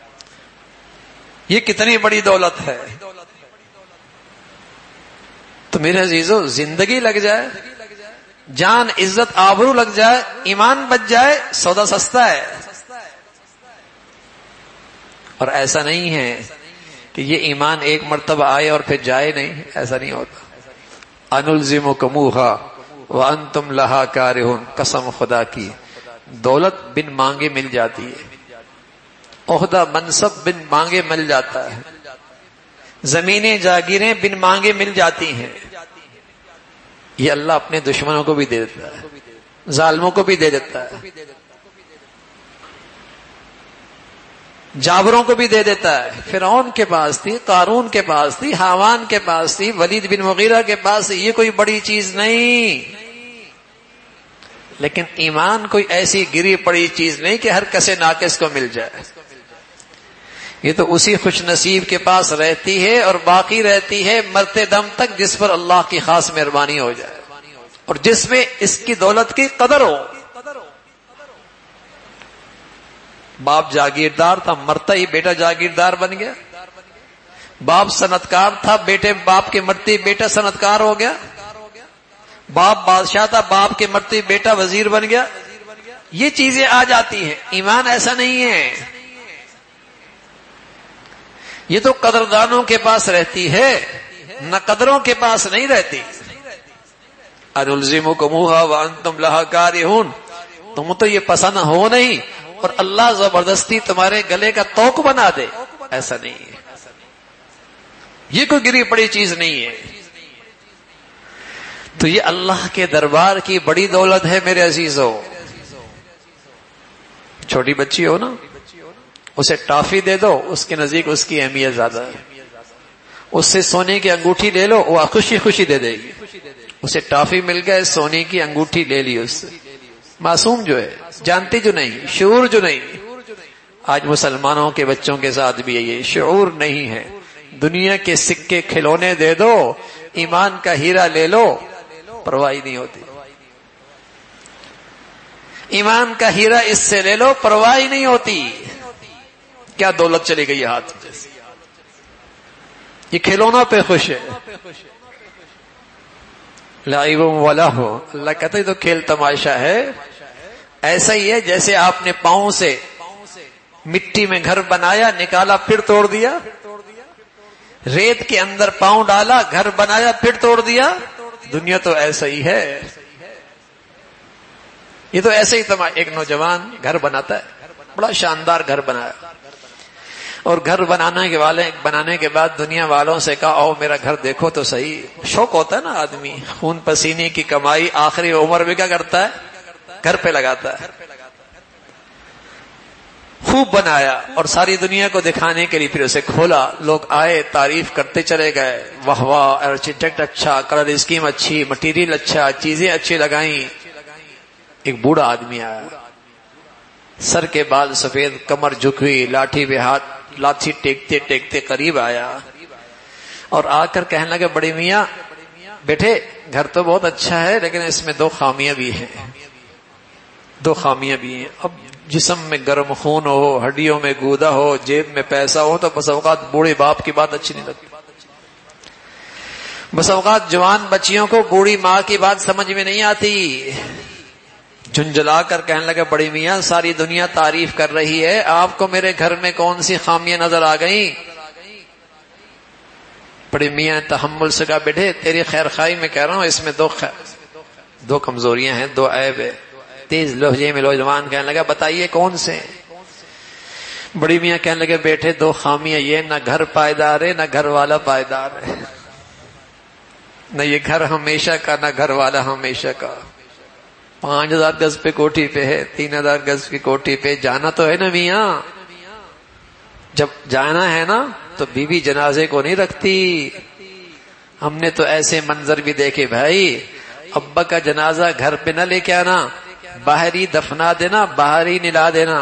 یہ کتنی بڑی دولت ہے۔ تو میرے عزیزو، زندگی لگ جائے، جان عزت آبرو لگ جائے، ایمان بچ جائے، سودا سستا ہے۔ اور ایسا نہیں ہے کہ یہ ایمان ایک مرتبہ آئے اور پھر جائے نہیں، ایسا نہیں ہوتا۔ انلزمکموہا وانتم لہا کارہون، قسم خدا کی دولت بن مانگے مل جاتی ہے، عہدہ منصب بن مانگے مل جاتا ہے، زمینیں جاگیریں بن مانگے مل جاتی ہیں۔ یہ اللہ اپنے دشمنوں کو بھی دے دیتا ہے، ظالموں کو بھی دے دیتا ہے، جابروں کو بھی دے دیتا ہے۔ فرعون کے پاس تھی، قارون کے پاس تھی، حامان کے پاس تھی، ولید بن مغیرہ کے پاس تھی، یہ کوئی بڑی چیز نہیں۔ لیکن ایمان کوئی ایسی گری پڑی چیز نہیں کہ ہر کسے ناقص کو مل جائے، یہ تو اسی خوش نصیب کے پاس رہتی ہے اور باقی رہتی ہے مرتے دم تک، جس پر اللہ کی خاص مہربانی ہو جائے اور جس میں اس کی دولت کی قدر ہو۔ باپ جاگیردار تھا، مرتا ہی بیٹا جاگیردار بن گیا، باپ صنعتکار تھا، بیٹے باپ کے مرتے بیٹا صنعتکار ہو گیا، باپ بادشاہ تھا، باپ کے مرتے بیٹا وزیر بن گیا۔ یہ چیزیں آ جاتی ہیں، ایمان ایسا نہیں ہے، یہ تو قدردانوں کے پاس رہتی ہے، نہ قدروں کے پاس نہیں رہتی۔ انلزمکموہا وانتم لہا کارہون، تم تو یہ پسند ہو نہیں اور اللہ زبردستی تمہارے گلے کا توق بنا دے، ایسا نہیں ہے، یہ کوئی گری پڑی چیز نہیں ہے۔ تو یہ اللہ کے دربار کی بڑی دولت ہے میرے عزیزو. چھوٹی بچی ہو نا، اسے ٹافی دے دو، اس کے نزدیک اس کی اہمیت زیادہ ہے. اس سے سونے کی انگوٹھی لے لو، وہ خوشی خوشی دے دے گی. اسے ٹافی مل گئے، سونے کی انگوٹھی لے لی اس سے. معصوم جو ہے، جانتی جو نہیں، شعور جو نہیں. آج مسلمانوں کے بچوں کے ساتھ بھی یہ شعور نہیں ہے. دنیا کے سکے کھلونے دے دو، ایمان کا ہیرا لے لو، پرواہ نہیں ہوتی. ایمان کا ہیرا اس سے لے لو، پرواہ نہیں ہوتی. کیا دولت چلی گئی ہاتھ میں، یہ کھلونا پہ خوش ہے. لعب ولہو، اللہ کہتا ہے تو کھیل تماشا ہے. ایسا ہی ہے جیسے آپ نے پاؤں سے مٹی میں گھر بنایا، نکالا پھر توڑ دیا. ریت کے اندر پاؤں ڈالا، گھر بنایا پھر توڑ دیا. دنیا تو ایسا ہی ہے. یہ تو ایسے ہی تمام. ایک نوجوان گھر بناتا ہے، بڑا شاندار گھر بنایا، اور گھر بنانے کے والے بنانے کے بعد دنیا والوں سے کہا او میرا گھر دیکھو تو صحیح. شوق ہوتا ہے نا آدمی، خون پسینے کی کمائی آخری عمر میں کیا کرتا ہے، گھر پہ لگاتا ہے. خوب بنایا اور ساری دنیا کو دکھانے کے لیے پھر اسے کھولا. لوگ آئے، تعریف کرتے چلے گئے، واہ واہ، آرکیٹیکٹ اچھا، کلر اسکیم اچھی، مٹیریل اچھا، چیزیں اچھی لگائیں. ایک بوڑھا آدمی آیا، سر کے بال سفید، کمر جھکی، لاٹھی پہ ہاتھ، لاٹھی ٹیکتے ٹیکتے قریب آیا اور آ کر کہنے لگا بڑے میاں بیٹھے گھر تو بہت اچھا ہے لیکن اس میں دو خامیاں بھی ہیں. دو خامیاں بھی ہیں. اب جسم میں گرم خون ہو، ہڈیوں میں گودا ہو، جیب میں پیسہ ہو تو بس اوقات بوڑھے باپ کی بات اچھی نہیں لگتی. بس اوقات جوان بچیوں کو بوڑھی ماں کی بات سمجھ میں نہیں آتی. جھنجھلا کر کہنے لگا بڑی میاں ساری دنیا تعریف کر رہی ہے، آپ کو میرے گھر میں کون سی خامیاں نظر آ گئیں؟ بڑی میاں تحمل سے کہا بیٹے تیری خیر خواہی میں کہہ رہا ہوں، اس میں دو خیر دو کمزوریاں ہیں، دو عیب ہے. تیز لہجے میں نوجوان کہنے لگا بتائیے کون سے؟ بڑی میاں کہنے لگے بیٹے دو خامیاں یہ، نہ گھر پائیدار ہے، نہ گھر والا پائیدار ہے. نہ یہ گھر ہمیشہ کا، نہ گھر والا ہمیشہ کا. پانچ ہزار گز پہ کوٹھی پہ ہے، تین ہزار گز کی کوٹھی پہ جانا تو ہے نا میاں. جب جانا ہے نا تو بیوی جنازے کو نہیں رکھتی. ہم نے تو ایسے منظر بھی دیکھے بھائی، ابا کا جنازہ گھر پہ نہ لے کے آنا، باہر ہی دفنا دینا، باہر ہی نلا دینا.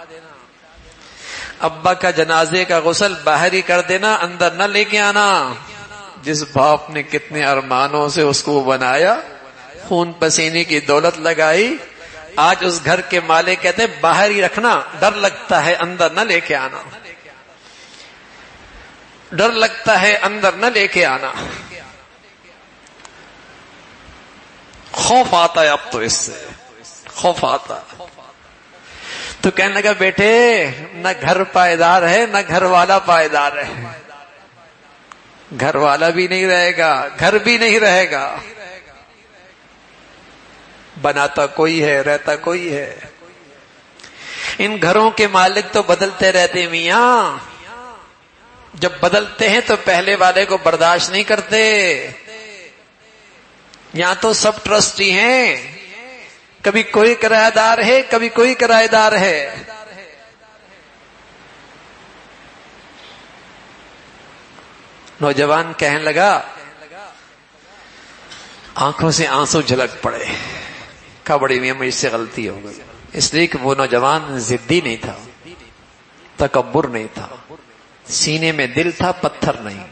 ابا کا جنازے کا غسل باہر ہی کر دینا، اندر نہ لے کے آنا. جس باپ نے کتنے ارمانوں سے اس کو بنایا، خون پسینے کی دولت لگائی، آج اس گھر کے مالک کہتے ہیں باہر ہی رکھنا، ڈر لگتا ہے اندر نہ لے کے آنا، ڈر لگتا ہے اندر نہ لے کے آنا. خوف آتا ہے اب تو، اس سے خوف آتا. تو کہنے لگا بیٹے نہ گھر پائیدار ہے، نہ گھر والا پائیدار ہے. گھر والا بھی نہیں رہے گا، گھر بھی نہیں رہے گا. بناتا کوئی ہے، رہتا کوئی ہے. ان گھروں کے مالک تو بدلتے رہتے میاں. جب بدلتے ہیں تو پہلے والے کو برداشت نہیں کرتے. یہاں تو سب ٹرسٹی ہیں، کبھی کوئی کرایہ دار ہے، کبھی کوئی کرایہ دار ہے. نوجوان کہنے لگا، آنکھوں سے آنسو جھلک پڑے، کہا بڑی میاں مجھ سے غلطی ہو گئی. اس لیے کہ وہ نوجوان ضدی نہیں تھا، تکبر نہیں تھا، سینے میں دل تھا، پتھر نہیں.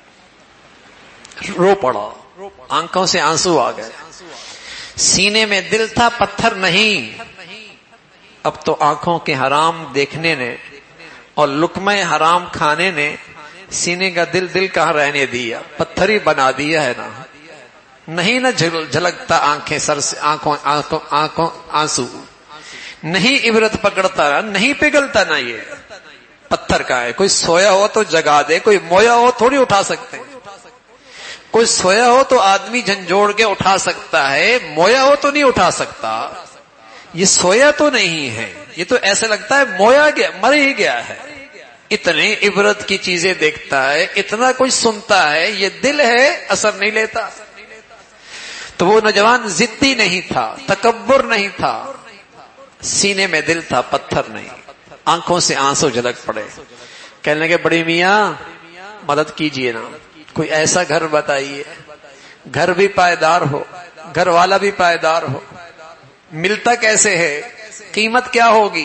رو پڑا، آنکھوں سے آنسو آ گئے. سینے میں دل تھا، پتھر نہیں. اب تو آنکھوں کے حرام دیکھنے نے اور لقمہ حرام کھانے نے سینے کا دل دل کہاں رہنے دیا، پتھر ہی بنا دیا ہے نا. نہیں نہ جھلکتا آنکھیں سر سے، آنکھوں آنکھوں آنکھوں آنسو نہیں عبرت پکڑتا، نہیں پگھلتا. نہ یہ پتھر کا ہے. کوئی سویا ہو تو جگا دے، کوئی مویا ہو تھوڑی اٹھا سکتے ہیں. کوئی سویا ہو تو آدمی جھنجھوڑ کے اٹھا سکتا ہے، مویا ہو تو نہیں اٹھا سکتا. یہ سویا تو نہیں ہے، یہ تو ایسا لگتا ہے مویا گیا، مر ہی گیا ہے. اتنے عبرت کی چیزیں دیکھتا ہے، اتنا کچھ سنتا ہے، یہ دل ہے اثر نہیں لیتا. تو وہ نوجوان ضدی نہیں تھا، تکبر نہیں تھا، سینے میں دل تھا، پتھر نہیں. آنکھوں سے آنسو جھلک پڑے. کہنے لگے بڑی میاں مدد کیجئے نا، کوئی ایسا گھر بتائیے، گھر بھی پائیدار ہو، گھر والا بھی پائیدار ہو. ملتا کیسے ہے؟ قیمت کیا ہوگی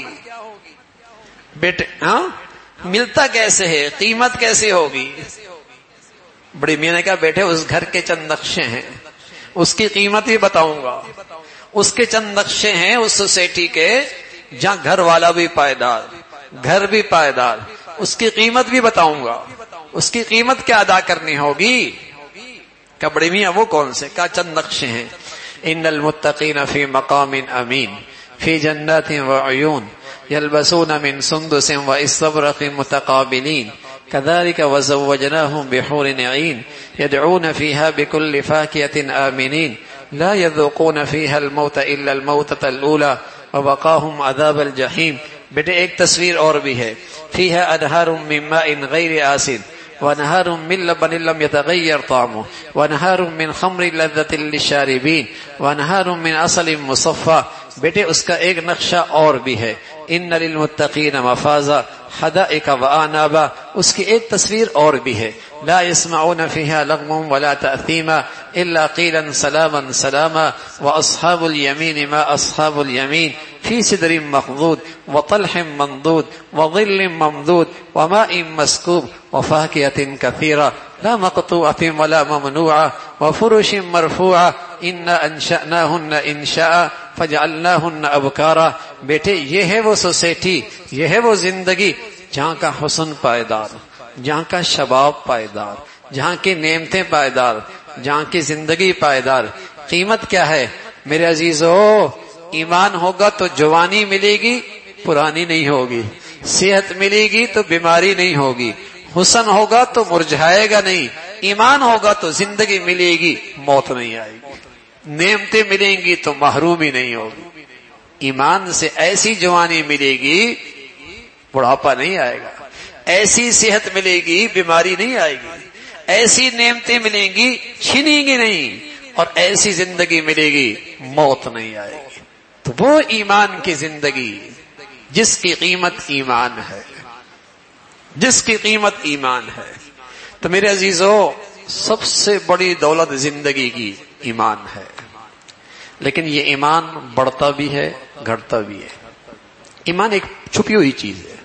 بیٹے؟ ہاں ملتا کیسے ہے؟ قیمت کیسے ہوگی؟ بڑی میاں نے کہا بیٹے اس گھر کے چند نقشے ہیں، اس کی قیمت بھی بتاؤں گا. اس کے چند نقشے ہیں اس سوسائٹی کے جہاں گھر والا بھی پائیدار، گھر بھی پائیدار، اس کی قیمت بھی بتاؤں گا. اس کی قیمت کیا ادا کرنی ہوگی؟ کہ بڑی میاں وہ کون سے؟ کہا چند نقشے ہیں. ان المتقین فی مقام امین فی جنات وعیون یلبسون من سندس واستبرق متقابلین كذلك وزوجناهم بحور عين يدعون فيها بكل فاكهة آمنين لا يذوقون فيها الموت إلا الموتة الأولى ووقاهم عذاب الجحيم. بیٹے ایک تصویر اور بھی ہے. فيها أنهار من ماء غير آسن ونهار من لبن لم يتغير طعمه ونهار من خمر لذة للشاربين ونهار من عسل مصفى. بیٹے اس کا ایک نقشہ اور بھی ہے. ان للمتقین مفازا حدائق وآنابا. اس کی ایک تصویر اور بھی ہے. لا يسمعون فيها لغوا ولا تأثيما إلا قيلا سلاما سلاما وأصحاب اليمين ما أصحاب اليمين في سدر مخضود وطلح منضود وظل ممدود وماء مسكوب وفاكهة كثيرة لا مقطوعة ولا ممنوعة وفرش مرفوعة إنا أنشأناهن إنشاء فجعلناهن أبكارا. بیٹے یہ ہے وہ سوسائٹی، یہ ہے وہ زندگی جہاں کا حسن پائیدار، جہاں کا شباب پائیدار، جہاں کی نعمتیں پائیدار، جہاں کی زندگی پائیدار. قیمت کیا ہے میرے عزیزو؟ ایمان ہوگا تو جوانی ملے گی، پرانی نہیں ہوگی. صحت ملے گی تو بیماری نہیں ہوگی. حسن ہوگا تو مرجھائے گا نہیں. ایمان ہوگا تو زندگی ملے گی، موت نہیں آئے گی. نعمتیں ملیں گی تو محرومی نہیں ہوگی. ایمان سے ایسی جوانی ملے گی، بڑھاپا نہیں آئے گا. ایسی صحت ملے گی، بیماری نہیں آئے گی. ایسی نعمتیں ملیں گی، چھینیں گی نہیں. اور ایسی زندگی ملے گی، موت نہیں آئے گی. تو وہ ایمان کی زندگی جس کی قیمت ایمان ہے، جس کی قیمت ایمان ہے. تو میرے عزیزو سب سے بڑی دولت زندگی کی ایمان ہے. لیکن یہ ایمان بڑھتا بھی ہے، گھٹتا بھی ہے. ایمان ایک چھپی ہوئی چیز ہے،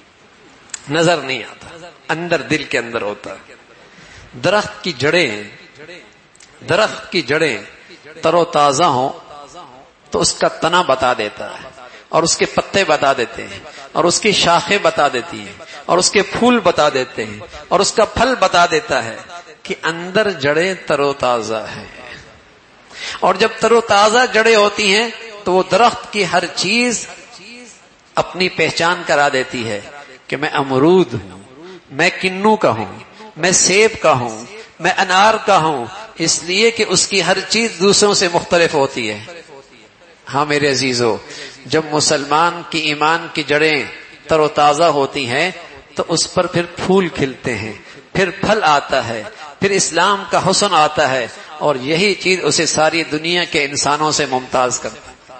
نظر نہیں آتا، اندر دل کے اندر ہوتا. درخت کی جڑیں درخت کی جڑیں تر و تازہ ہوں تو اس کا تنا بتا دیتا ہے، اور اس کے پتے بتا دیتے ہیں، اور اس کی شاخیں بتا دیتی ہیں، اور اس کے پھول بتا دیتے ہیں، اور اس کا پھل بتا دیتا ہے کہ اندر جڑیں تر و تازہ ہیں. اور جب تر و تازہ جڑیں ہوتی ہیں تو وہ درخت کی ہر چیز اپنی پہچان کرا دیتی ہے کہ میں امرود ہوں، میں کنو کا ہوں، میں سیب کا ہوں، میں انار کا ہوں، اس لیے کہ اس کی ہر چیز دوسروں سے مختلف ہوتی ہے. ہاں میرے عزیزو، جب مسلمان کی ایمان کی جڑیں تر و تازہ ہوتی ہیں تو اس پر پھر پھول کھلتے ہیں، پھر پھل آتا ہے، پھر اسلام کا حسن آتا ہے. اور یہی چیز اسے ساری دنیا کے انسانوں سے ممتاز کرتا ہے.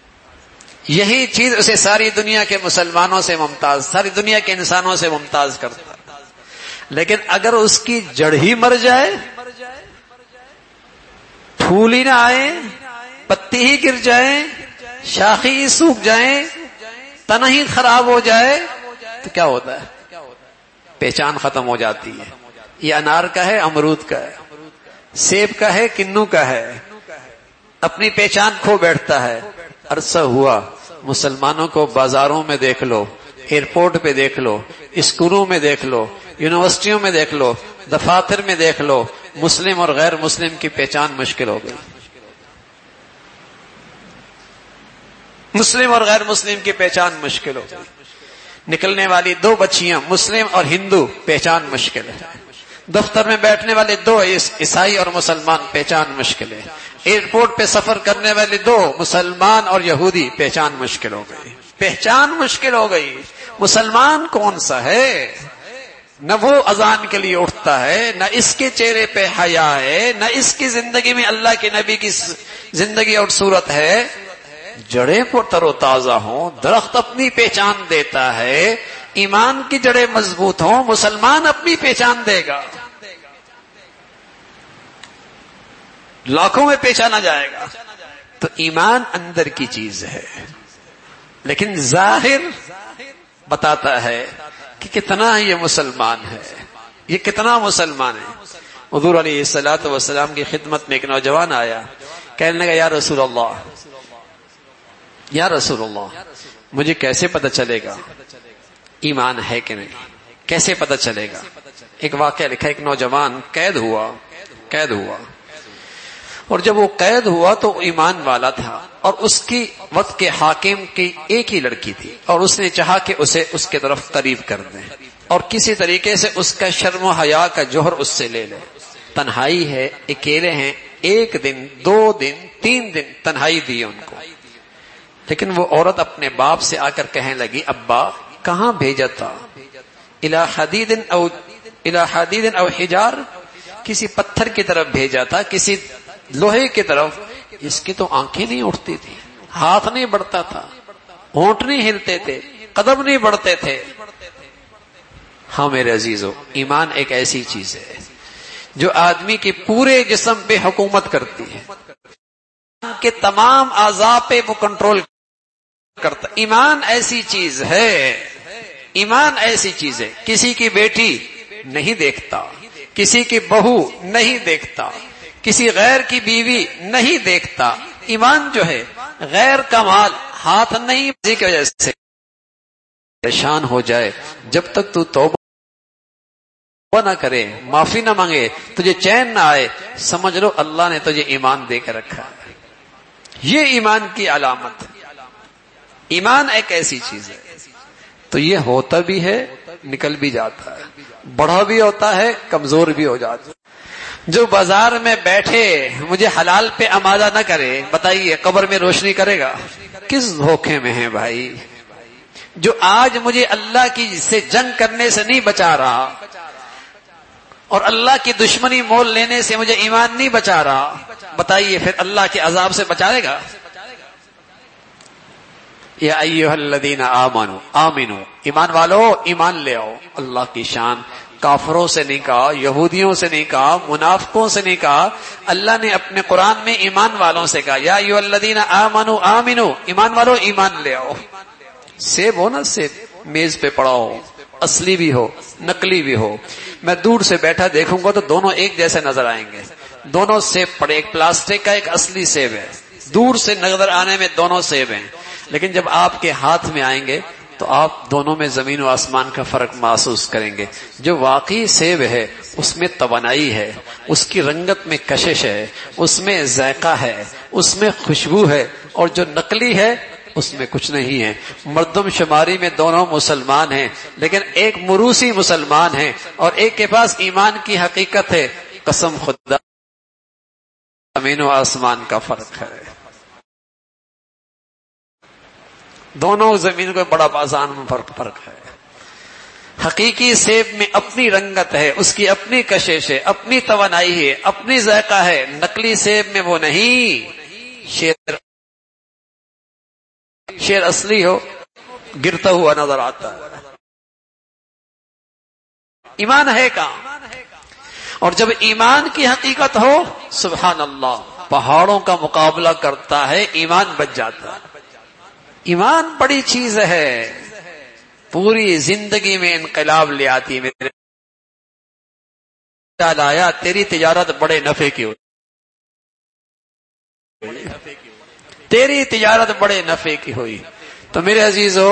یہی چیز اسے ساری دنیا کے مسلمانوں سے ممتاز، ساری دنیا کے انسانوں سے ممتاز کرتا ہے. لیکن اگر اس کی جڑ ہی مر جائے، پھول ہی نہ آئے، پتی ہی گر جائیں، شاخیں ہی سوکھ جائیں، تنا ہی خراب ہو جائے تو کیا ہوتا ہے؟ پہچان ختم ہو جاتی ہے. یہ انار کا ہے، امرود کا ہے، سیب کا ہے، کنو کا ہے، اپنی پہچان کھو بیٹھتا ہے. عرصہ ہوا مسلمانوں کو بازاروں میں دیکھ لو، ایئرپورٹ پہ دیکھ لو، اسکولوں میں دیکھ لو، یونیورسٹیوں میں دیکھ لو، دفاتر میں دیکھ لو، مسلم اور غیر مسلم کی پہچان مشکل ہو گئی. مسلم اور غیر مسلم کی پہچان مشکل ہو گئی. نکلنے والی دو بچیاں مسلم اور ہندو، پہچان مشکل ہے. دفتر میں بیٹھنے والے دو عیسائی اور مسلمان، پہچان مشکل ہے. ایئرپورٹ پہ سفر کرنے والے دو مسلمان اور یہودی، پہچان مشکل ہو گئی. پہچان مشکل ہو گئی. مسلمان کون سا ہے؟ نہ وہ اذان کے لیے اٹھتا ہے، نہ اس کے چہرے پہ حیا ہے، نہ اس کی زندگی میں اللہ کے نبی کی زندگی اور صورت ہے، جڑیں پر تر و تازہ ہوں، درخت اپنی پہچان دیتا ہے، ایمان کی جڑیں مضبوط ہوں، مسلمان اپنی پہچان دے گا، لاکھوں میں پہچانا جائے گا۔ تو ایمان اندر کی چیز ہے، لیکن ظاہر بتاتا ہے کہ کتنا یہ مسلمان ہے، یہ کتنا مسلمان ہے۔ حضور علیہ الصلوۃ والسلام کی خدمت میں ایک نوجوان آیا، کہنے لگا یا رسول اللہ، یا رسول اللہ مجھے کیسے پتہ چلے گا ایمان ہے کہ نہیں، کیسے پتہ چلے گا؟ ایک واقعہ لکھا، ایک نوجوان قید ہوا قید ہوا اور جب وہ قید ہوا تو ایمان والا تھا، اور اس کی وقت کے حاکم کی ایک ہی لڑکی تھی، اور اس نے چاہا کہ اسے اس کے طرف قریب کر دیں اور کسی طریقے سے اس کا شرم و حیا کا جوہر اس سے لے لے۔ تنہائی ہے، اکیلے ہیں، ایک دن، دو دن، تین دن تنہائی دی ان کو، لیکن وہ عورت اپنے باپ سے آ کر کہنے لگی ابا کہاں بھیجا تھا؟ الی حدید او الی حدید او حجار، کسی پتھر کی طرف بھیجا تھا، کسی لوہے کی طرف۔ اس کی تو آنکھیں نہیں اٹھتی تھی، ہاتھ نہیں بڑھتا تھا، ہونٹ نہیں ہلتے تھے، قدم نہیں بڑھتے تھے۔ ہاں میرے عزیزو، ایمان ایک ایسی چیز ہے جو آدمی کے پورے جسم پہ حکومت کرتی ہے، کہ تمام اعضاء پہ وہ کنٹرول کرتا۔ ایمان ایسی چیز ہے، ایمان ایسی چیز ہے، کسی کی بیٹی نہیں دیکھتا، کسی کی بہو نہیں دیکھتا، کسی غیر کی بیوی نہیں دیکھتا۔ ایمان جو ہے غیر کا مال ہاتھ نہیں، اسی کی وجہ سے پریشان ہو جائے، جب تک تو توبہ نہ کرے، معافی نہ مانگے، تجھے چین نہ آئے، سمجھ لو اللہ نے تجھے ایمان دے کر رکھا ہے۔ یہ ایمان کی علامت ہے۔ ایمان ایک ایسی چیز ہے، تو یہ ہوتا بھی ہے، نکل بھی جاتا ہے، بڑھا بھی ہوتا ہے، کمزور بھی ہو جاتا ہے۔ جو بازار میں بیٹھے مجھے حلال پہ آمادہ نہ کرے، بتائیے قبر میں روشنی کرے گا؟ کس دھوکے میں ہے بھائی؟ جو آج مجھے اللہ کی سے جنگ کرنے سے نہیں بچا رہا اور اللہ کی دشمنی مول لینے سے مجھے ایمان نہیں بچا رہا، بتائیے پھر اللہ کے عذاب سے بچائے گا؟ یا ایھا الذین آمنوا آمنو، ایمان والو ایمان لے آؤ۔ اللہ کی شان کافروں سے نہیں کہا، یہودیوں سے نہیں کہا، منافقوں سے نہیں کہا، اللہ نے اپنے قرآن میں ایمان والوں سے کہا یا ایھا الذین آمنوا آمنو، ایمان والو ایمان لے آؤ۔ سیب ہو نا، سیب میز پہ پڑا ہو، اصلی بھی ہو نقلی بھی ہو، میں دور سے بیٹھا دیکھوں گا تو دونوں ایک جیسے نظر آئیں گے، دونوں سیب پڑے، ایک پلاسٹک کا ایک اصلی سیب ہے، دور سے نظر آنے میں دونوں سیب ہیں، لیکن جب آپ کے ہاتھ میں آئیں گے تو آپ دونوں میں زمین و آسمان کا فرق محسوس کریں گے۔ جو واقعی سیب ہے اس میں توانائی ہے، اس کی رنگت میں کشش ہے، اس میں ذائقہ ہے، اس میں خوشبو ہے، اور جو نقلی ہے اس میں کچھ نہیں ہے۔ مردم شماری میں دونوں مسلمان ہیں، لیکن ایک مروسی مسلمان ہے اور ایک کے پاس ایمان کی حقیقت ہے۔ قسم خدا زمین و آسمان کا فرق ہے، دونوں زمین کو بڑا آسان میں فرق فرق ہے۔ حقیقی سیب میں اپنی رنگت ہے، اس کی اپنی کشش ہے، اپنی توانائی ہے، اپنی ذائقہ ہے، نقلی سیب میں وہ نہیں۔ شیر شیر اصلی ہو گرتا ہوا نظر آتا ہے۔ ایمان ہے کہاں؟ اور جب ایمان کی حقیقت ہو، سبحان اللہ، پہاڑوں کا مقابلہ کرتا ہے، ایمان بچ جاتا ہے۔ ایمان بڑی چیز ہے، پوری زندگی میں انقلاب لے آتی۔ میرے خیال آیا تیری تجارت بڑے نفع کی ہوئی، تیری تجارت بڑے نفع کی ہوئی، تو میرے عزیزو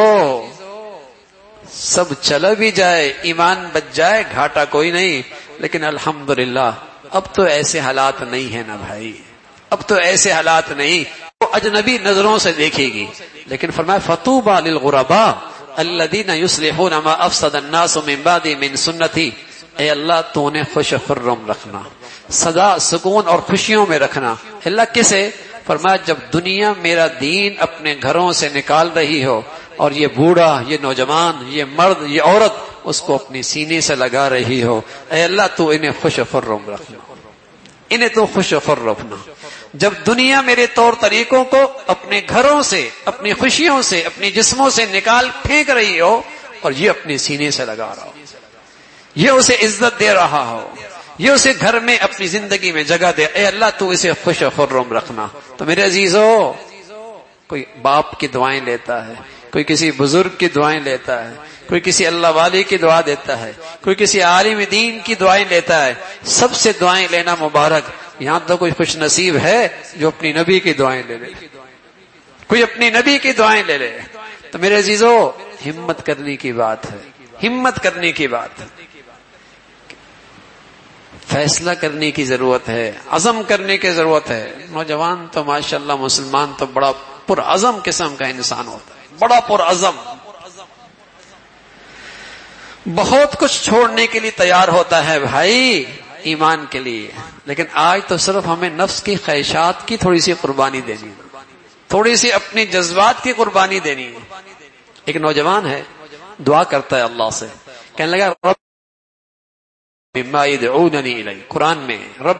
سب چلا بھی جائے، ایمان بچ جائے، گھاٹا کوئی نہیں۔ لیکن الحمدللہ اب تو ایسے حالات نہیں ہیں نا بھائی، اب تو ایسے حالات نہیں، وہ اجنبی نظروں سے دیکھے گی، لیکن فرمایا فطوبى للغرباء الذين يصلحون ما افسد الناس من بعد من سنتی۔ اے اللہ تو انہیں خوش خرم رکھنا، سدا سکون اور خوشیوں میں رکھنا۔ اللہ کسے؟ فرمایا جب دنیا میرا دین اپنے گھروں سے نکال رہی ہو اور یہ بوڑھا، یہ نوجوان، یہ مرد، یہ عورت اس کو اپنی سینے سے لگا رہی ہو. اے اللہ تو انہیں خوش و خرم رکھنا, انہیں تو خوش و خرم رکھنا. جب دنیا میرے طور طریقوں کو اپنے گھروں سے, اپنی خوشیوں سے, اپنی جسموں سے نکال پھینک رہی ہو اور یہ اپنے سینے سے لگا رہا ہو, یہ اسے عزت دے رہا ہو, یہ اسے گھر میں اپنی زندگی میں جگہ دے, اے اللہ تو اسے خوش و خرم رکھنا. تو میرے عزیزو, کوئی باپ کی دعائیں لیتا ہے, کوئی کسی بزرگ کی دعائیں لیتا ہے, کوئی کسی اللہ والی کی دعا دیتا ہے, کوئی کسی عالم دین کی دعائیں لیتا ہے. سب سے دعائیں لینا مبارک. یہاں تو کوئی خوش نصیب ہے جو اپنی نبی کی دعائیں لے لے, کوئی اپنی نبی کی دعائیں لے لے. تو میرے عزیزو, ہمت کرنے کی بات ہے, ہمت کرنے کی بات ہے, فیصلہ کرنے کی ضرورت ہے, عزم کرنے کی ضرورت ہے. نوجوان تو ماشاءاللہ مسلمان تو بڑا پرعزم قسم کا انسان ہوتا ہے, بڑا پرعزم, بہت کچھ چھوڑنے کے لیے تیار ہوتا ہے بھائی ایمان کے لیے. لیکن آج تو صرف ہمیں نفس کی خواہشات کی تھوڑی سی قربانی دینی ہے, تھوڑی سی اپنی جذبات کی قربانی دینی ہے. ایک نوجوان ہے, دعا کرتا ہے اللہ سے, کہنے لگا رب مما يدعونني الیہ, قرآن میں رب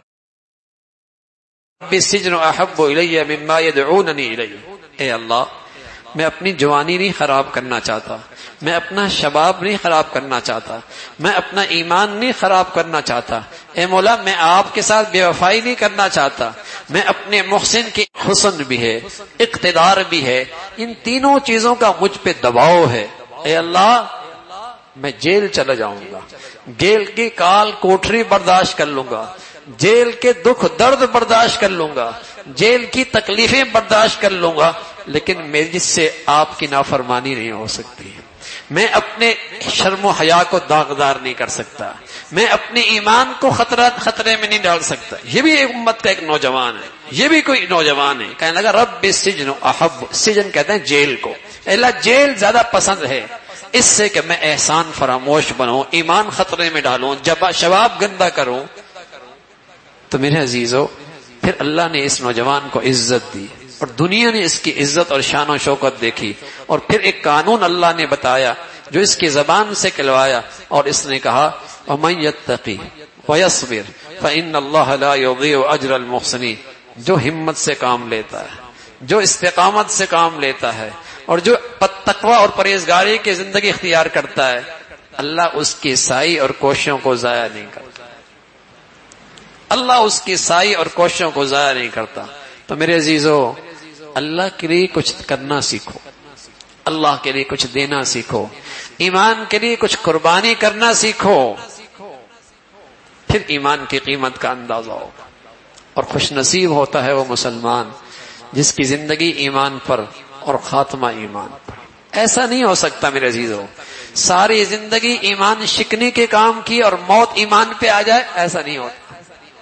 السجن احب الی مما يدعونني الیہ. اے اللہ, میں اپنی جوانی نہیں خراب کرنا چاہتا, میں اپنا شباب نہیں خراب کرنا چاہتا, میں اپنا ایمان نہیں خراب کرنا چاہتا. اے مولا, میں آپ کے ساتھ بے وفائی نہیں کرنا چاہتا. میں اپنے محسن کی حسن بھی ہے, اقتدار بھی ہے, ان تینوں چیزوں کا مجھ پہ دباؤ ہے. اے اللہ, میں جیل چلا جاؤں گا, جیل کی کال کوٹری برداشت کر لوں گا, جیل کے دکھ درد برداشت کر لوں گا, جیل کی تکلیفیں برداشت کر لوں گا, لیکن میری سے آپ کی نافرمانی نہیں ہو سکتی. میں اپنے شرم و حیا کو داغدار نہیں کر سکتا, میں اپنے ایمان کو خطرہ خطرے میں نہیں ڈال سکتا. یہ بھی ایک امت کا ایک نوجوان ہے, یہ بھی کوئی نوجوان ہے, کہنے لگا رب السجن احب, سجن کہتے ہیں جیل کو, اللہ جیل زیادہ پسند ہے اس سے کہ میں احسان فراموش بنوں, ایمان خطرے میں ڈالوں, جب شباب گندا کروں. تو میرے عزیزو, پھر اللہ نے اس نوجوان کو عزت دی اور دنیا نے اس کی عزت اور شان و شوکت دیکھی, اور پھر ایک قانون اللہ نے بتایا جو اس کی زبان سے کہلوایا, اور اس نے کہا وَمَن يَتَّقِ وَيَصْبِرْ فَإِنَّ اللَّهَ لَا يُضِيعُ أَجْرَ الْمُحْسِنِينَ. جو ہمت سے کام لیتا ہے, جو استقامت سے کام لیتا ہے, اور جو تقوی اور پرہیزگاری کی زندگی اختیار کرتا ہے, اللہ اس کی سعی اور کوششوں کو ضائع نہیں کرتا. اللہ اس کی سعی اور کوششوں کو ضائع نہیں کرتا. تو میرے عزیزو, اللہ کے لیے کچھ کرنا سیکھو, اللہ کے لیے کچھ دینا سیکھو, ایمان کے لیے کچھ قربانی کرنا سیکھو, پھر ایمان کی قیمت کا اندازہ ہوگا. اور خوش نصیب ہوتا ہے وہ مسلمان جس کی زندگی ایمان پر اور خاتمہ ایمان پر. ایسا نہیں ہو سکتا میرے عزیزو, ساری زندگی ایمان شکنے کے کام کی اور موت ایمان پہ آ جائے, ایسا نہیں ہوتا,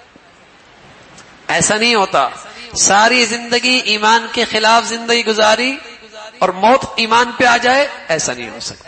ایسا نہیں ہوتا. ساری زندگی ایمان کے خلاف زندگی گزاری اور موت ایمان پہ آ جائے, ایسا نہیں ہو سکتا.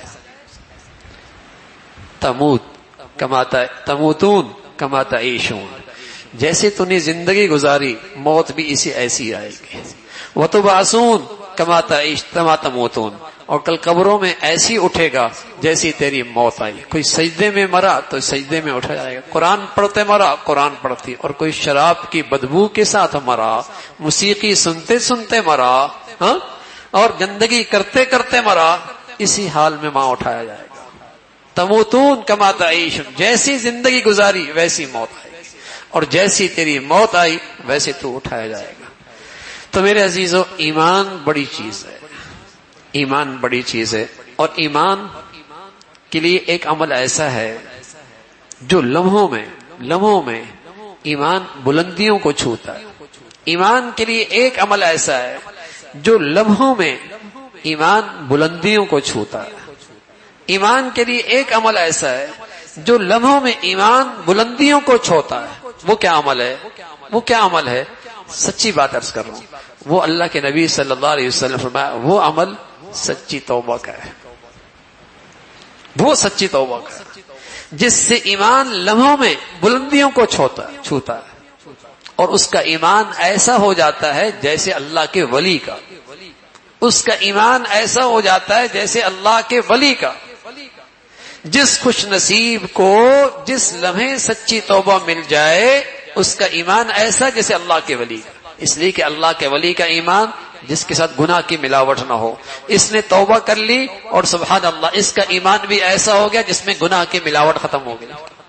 تموت کماتا تموتون کما تعیشون, جیسے تو نے زندگی گزاری موت بھی اسی ایسی آئے گی. وتبعثون کما تعیش کما تموتون, اور کل قبروں میں ایسی اٹھے گا جیسی تیری موت آئی. کوئی سجدے میں مرا تو سجدے میں اٹھا جائے گا, قرآن پڑھتے مرا قرآن پڑھتی, اور کوئی شراب کی بدبو کے ساتھ مرا, موسیقی سنتے سنتے مرا, ہاں, اور گندگی کرتے کرتے مرا, اسی حال میں ماں اٹھایا جائے گا. تموتون کما تعیش, جیسی زندگی گزاری ویسی موت آئی, اور جیسی تیری موت آئی ویسے تو اٹھایا جائے گا. تو میرے عزیزو, ایمان بڑی چیز ہے, ایمان بڑی چیز ہے. اور ایمان کے لیے ایک عمل ایسا ہے جو لمحوں میں لمحوں میں ایمان بلندیوں کو چھوتا ہے. ایمان کے لیے ایک عمل ایسا ہے جو لمحوں میں ایمان بلندیوں کو چھوتا ہے. ایمان کے لیے ایک عمل ایسا ہے جو لمحوں میں ایمان بلندیوں کو چھوتا ہے. وہ کیا عمل ہے؟ وہ کیا عمل ہے؟ سچی بات عرض کر رہا ہوں, وہ اللہ کے نبی صلی اللہ علیہ وسلم فرمایا وہ عمل سچی توبہ کا ہے. وہ سچی توبہ کا ہے جس سے ایمان لمحوں میں بلندیوں کو چھوتا چھوتا ہے, اور اس کا ایمان ایسا ہو جاتا ہے جیسے اللہ کے ولی کا, اس کا ایمان ایسا ہو جاتا ہے جیسے اللہ کے ولی کا. جس خوش نصیب کو جس لمحے سچی توبہ مل جائے اس کا ایمان ایسا جیسے اللہ کے ولی کا، اس لیے کہ اللہ کے ولی کا ایمان جس کے ساتھ گناہ کی ملاوٹ نہ ہو. اس نے توبہ کر لی اور سبحان اللہ اس کا ایمان بھی ایسا ہو گیا جس میں گناہ کی ملاوٹ ختم ہو گئی،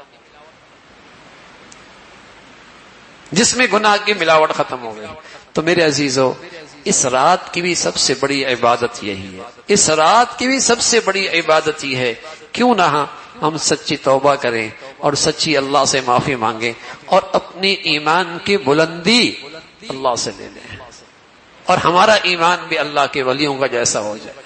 جس میں گناہ کی ملاوٹ ختم ہو گئی. تو میرے عزیزو، اس رات کی بھی سب سے بڑی عبادت یہی ہے، اس رات کی بھی سب سے بڑی عبادت یہ ہے کیوں نہ ہم سچی توبہ کریں اور سچی اللہ سے معافی مانگیں اور اپنی ایمان کی بلندی اللہ سے لے لیں اور ہمارا ایمان بھی اللہ کے ولیوں کا جیسا ہو جائے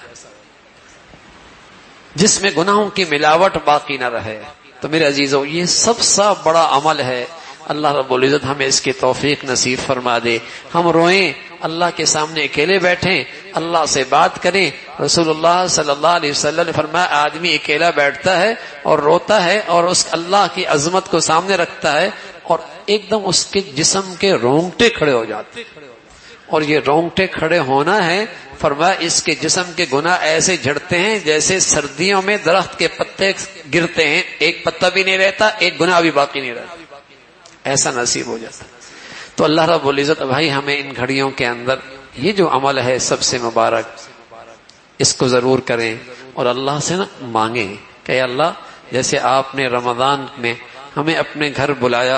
جس میں گناہوں کی ملاوٹ باقی نہ رہے. تو میرے عزیزو، یہ سب سے بڑا عمل ہے. اللہ رب العزت ہمیں اس کی توفیق نصیب فرما دے. ہم روئیں، اللہ کے سامنے اکیلے بیٹھیں، اللہ سے بات کریں. رسول اللہ صلی اللہ علیہ وسلم نے فرمایا آدمی اکیلا بیٹھتا ہے اور روتا ہے اور اس اللہ کی عظمت کو سامنے رکھتا ہے اور ایک دم اس کے جسم کے رونگٹے کھڑے ہو جاتے ہیں. اور یہ رونگٹے کھڑے ہونا ہے، فرمایا اس کے جسم کے گناہ ایسے جھڑتے ہیں جیسے سردیوں میں درخت کے پتے گرتے ہیں، ایک پتا بھی نہیں رہتا، ایک گناہ بھی باقی نہیں رہتا، ایسا نصیب ہو جاتا. تو اللہ رب العزت بھائی ہمیں ان گھڑیوں کے اندر یہ جو عمل ہے سب سے مبارک، اس کو ضرور کریں اور اللہ سے نا مانگیں کہ اے اللہ جیسے آپ نے رمضان میں ہمیں اپنے گھر بلایا،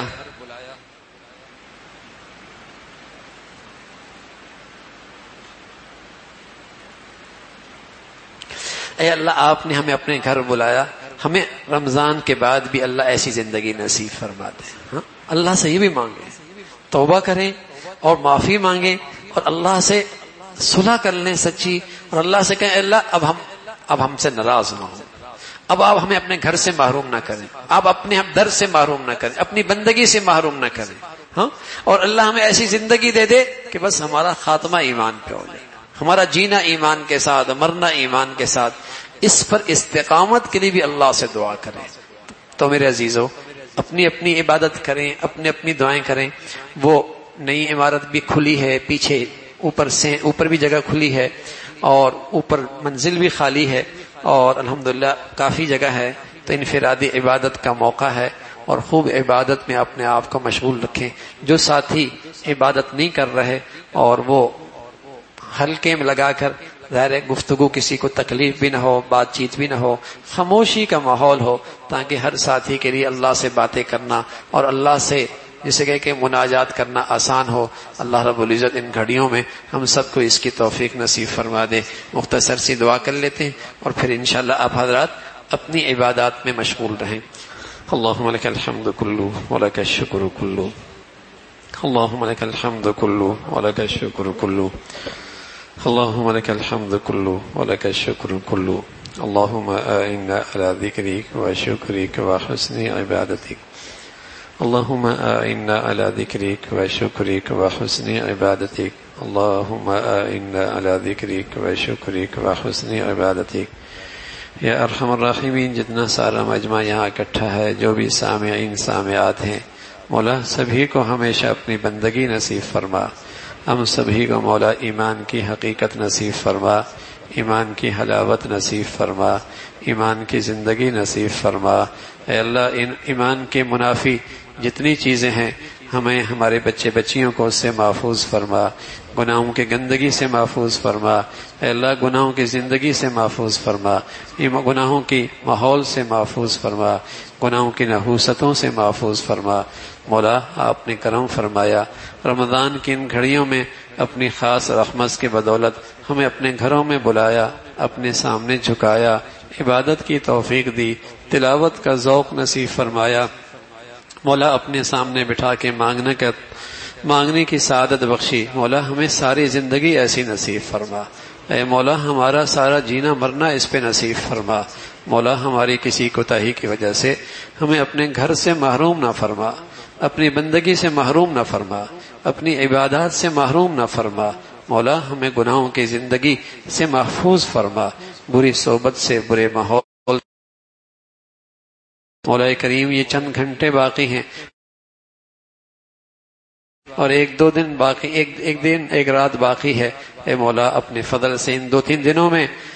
اے اللہ آپ نے ہمیں اپنے گھر بلایا، ہمیں رمضان کے بعد بھی اللہ ایسی زندگی نصیب فرما دے. ہاں اللہ سے یہ بھی مانگیں، توبہ کریں اور معافی مانگیں اور اللہ سے صلح کر لیں سچی، اور اللہ سے کہیں اللہ اب ہم اب ہم سے ناراض نہ ہوں، اب آپ ہمیں اپنے گھر سے محروم نہ کریں، آپ اپنے ہم در سے محروم نہ کریں، اپنی بندگی سے محروم نہ کریں. ہاں اور اللہ ہمیں ایسی زندگی دے دے کہ بس ہمارا خاتمہ ایمان پہ ہو جائے، ہمارا جینا ایمان کے ساتھ، مرنا ایمان کے ساتھ. اس پر استقامت کے لیے بھی اللہ سے دعا کریں. تو میرے عزیزو، اپنی اپنی عبادت کریں، اپنی اپنی دعائیں کریں. وہ نئی عمارت بھی کھلی ہے، پیچھے اوپر سے اوپر بھی جگہ کھلی ہے اور اوپر منزل بھی خالی ہے اور الحمدللہ کافی جگہ ہے. تو انفرادی عبادت کا موقع ہے اور خوب عبادت میں اپنے آپ کو مشغول رکھیں. جو ساتھی عبادت نہیں کر رہے اور وہ ہلکے میں لگا کر، ظاہر گفتگو کسی کو تکلیف بھی نہ ہو، بات چیت بھی نہ ہو، خاموشی کا ماحول ہو تاکہ ہر ساتھی کے لیے اللہ سے باتیں کرنا اور اللہ سے جسے کہ کہ مناجات کرنا آسان ہو. اللہ رب العزت ان گھڑیوں میں ہم سب کو اس کی توفیق نصیب فرما دے. مختصر سی دعا کر لیتے ہیں اور پھر انشاءاللہ آپ حضرات اپنی عبادات میں مشغول رہیں. اللہم لک الحمد کلو ولک الشکر کلو، اللہم لک الحمد کلو ولک الشکر کلو، اللہم لک الحمد کلو ولک الشکر کلو، اللہم اعنا علی ذکرک و شکرک و حسن عبادتک، اللہم اعنا علی ذکرک و شکرک و حسن عبادتک، اللہم اعنا علی ذکرک و شکرک و حسن عبادتک. یا ارحم الراحمین، جتنا سارا مجمع یہاں اکٹھا ہے، جو بھی سامعین سامعات ہیں، مولا سبھی کو ہمیشہ اپنی بندگی نصیب فرما. ہم سبھی کو مولا ایمان کی حقیقت نصیب فرما، ایمان کی حلاوت نصیب فرما، ایمان کی زندگی نصیب فرما. اے اللہ ان ایمان کے منافی جتنی چیزیں ہیں ہمیں ہمارے بچے بچیوں کو اس سے محفوظ فرما، گناہوں کی گندگی سے محفوظ فرما. اے اللہ گناہوں کی زندگی سے محفوظ فرما، گناہوں کی ماحول سے محفوظ فرما، گناہوں کی نحوستوں سے محفوظ فرما. مولا آپ نے کرم فرمایا، رمضان کی ان گھڑیوں میں اپنی خاص رحمت کے بدولت ہمیں اپنے گھروں میں بلایا، اپنے سامنے جھکایا، عبادت کی توفیق دی، تلاوت کا ذوق نصیب فرمایا. مولا اپنے سامنے بٹھا کے مانگنے کا مانگنے کی سعادت بخشی. مولا ہمیں ساری زندگی ایسی نصیب فرما. اے مولا ہمارا سارا جینا مرنا اس پہ نصیب فرما. مولا ہماری کسی کوتاہی کی وجہ سے ہمیں اپنے گھر سے محروم نہ فرما، اپنی بندگی سے محروم نہ فرما، اپنی عبادات سے محروم نہ فرما. مولا ہمیں گناہوں کی زندگی سے محفوظ فرما، بری صحبت سے، برے ماحول. مولا کریم یہ چند گھنٹے باقی ہیں اور ایک دو دن باقی، ایک ایک دن ایک رات باقی ہے. اے مولا اپنے فضل سے ان دو تین دنوں میں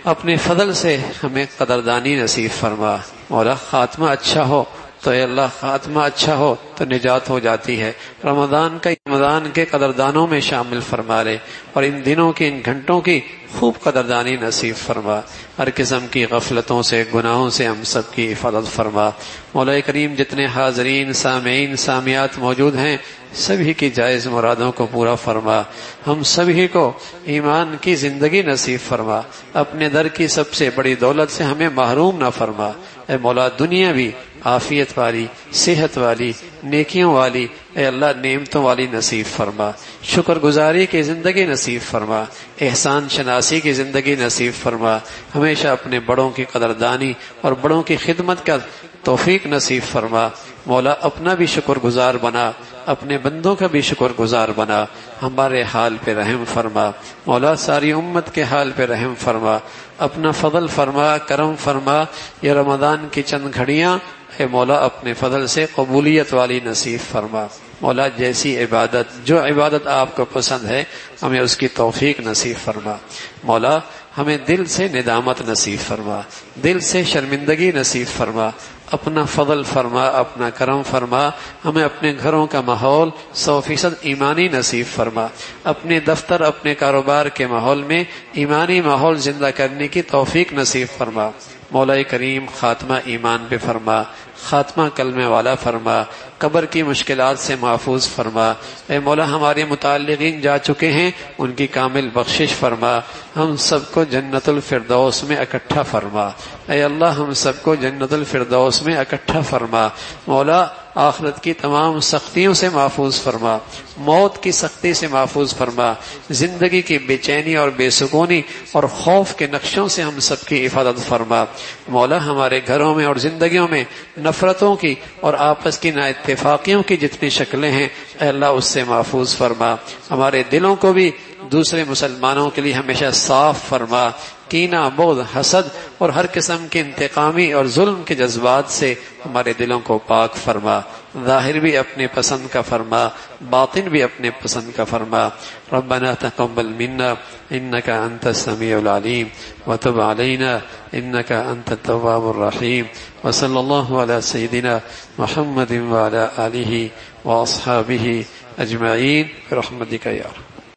اپنے فضل سے ہمیں قدردانی نصیب فرما. مولا خاتمہ اچھا ہو تو اے اللہ خاتمہ اچھا ہو تو نجات ہو جاتی ہے. رمضان کا رمضان کے قدردانوں میں شامل فرما لے اور ان دنوں کی ان گھنٹوں کی خوب قدردانی نصیب فرما. ہر قسم کی غفلتوں سے گناہوں سے ہم سب کی حفاظت فرما. مولا کریم جتنے حاضرین سامعین سامعات موجود ہیں سبھی کی جائز مرادوں کو پورا فرما. ہم سبھی کو ایمان کی زندگی نصیب فرما. اپنے در کی سب سے بڑی دولت سے ہمیں محروم نہ فرما. اے مولا دنیا بھی عافیت والی صحت والی نیکیوں والی اے اللہ نعمتوں والی نصیب فرما. شکر گزاری کی زندگی نصیب فرما. احسان شناسی کی زندگی نصیب فرما. ہمیشہ اپنے بڑوں کی قدردانی اور بڑوں کی خدمت کا توفیق نصیب فرما. مولا اپنا بھی شکر گزار بنا اپنے بندوں کا بھی شکر گزار بنا. ہمارے حال پہ رحم فرما. مولا ساری امت کے حال پہ رحم فرما. اپنا فضل فرما کرم فرما. یہ رمضان کی چند گھڑیاں اے مولا اپنے فضل سے قبولیت والی نصیب فرما. مولا جیسی عبادت جو عبادت آپ کو پسند ہے ہمیں اس کی توفیق نصیب فرما. مولا ہمیں دل سے ندامت نصیب فرما. دل سے شرمندگی نصیب فرما. اپنا فضل فرما اپنا کرم فرما. ہمیں اپنے گھروں کا ماحول سو فیصد ایمانی نصیب فرما. اپنے دفتر اپنے کاروبار کے ماحول میں ایمانی ماحول زندہ کرنے کی توفیق نصیب فرما. مولا کریم خاتمہ ایمان پہ فرما. خاتمہ کلمے والا فرما. قبر کی مشکلات سے محفوظ فرما. اے مولا ہمارے متعلقین جا چکے ہیں ان کی کامل بخشش فرما. ہم سب کو جنت الفردوس میں اکٹھا فرما. اے اللہ ہم سب کو جنت الفردوس میں اکٹھا فرما. مولا آخرت کی تمام سختیوں سے محفوظ فرما. موت کی سختی سے محفوظ فرما. زندگی کی بے چینی اور بے سکونی اور خوف کے نقشوں سے ہم سب کی حفاظت فرما. مولا ہمارے گھروں میں اور زندگیوں میں نفرتوں کی اور آپس کی نا اتفاقیوں کی جتنی شکلیں ہیں اے اللہ اس سے محفوظ فرما. ہمارے دلوں کو بھی دوسرے مسلمانوں کے لیے ہمیشہ صاف فرما. کینہ بغض حسد اور ہر قسم کے انتقامی اور ظلم کے جذبات سے ہمارے دلوں کو پاک فرما. ظاہر بھی اپنے پسند کا فرما باطن بھی اپنے پسند کا فرما. ربنا تقبل منا انك انت السميع العليم وتب علينا انك انت التواب الرحيم. وصلى الله على سيدنا محمد وعلى آله واصحابه اجمعين برحمتك يا رب.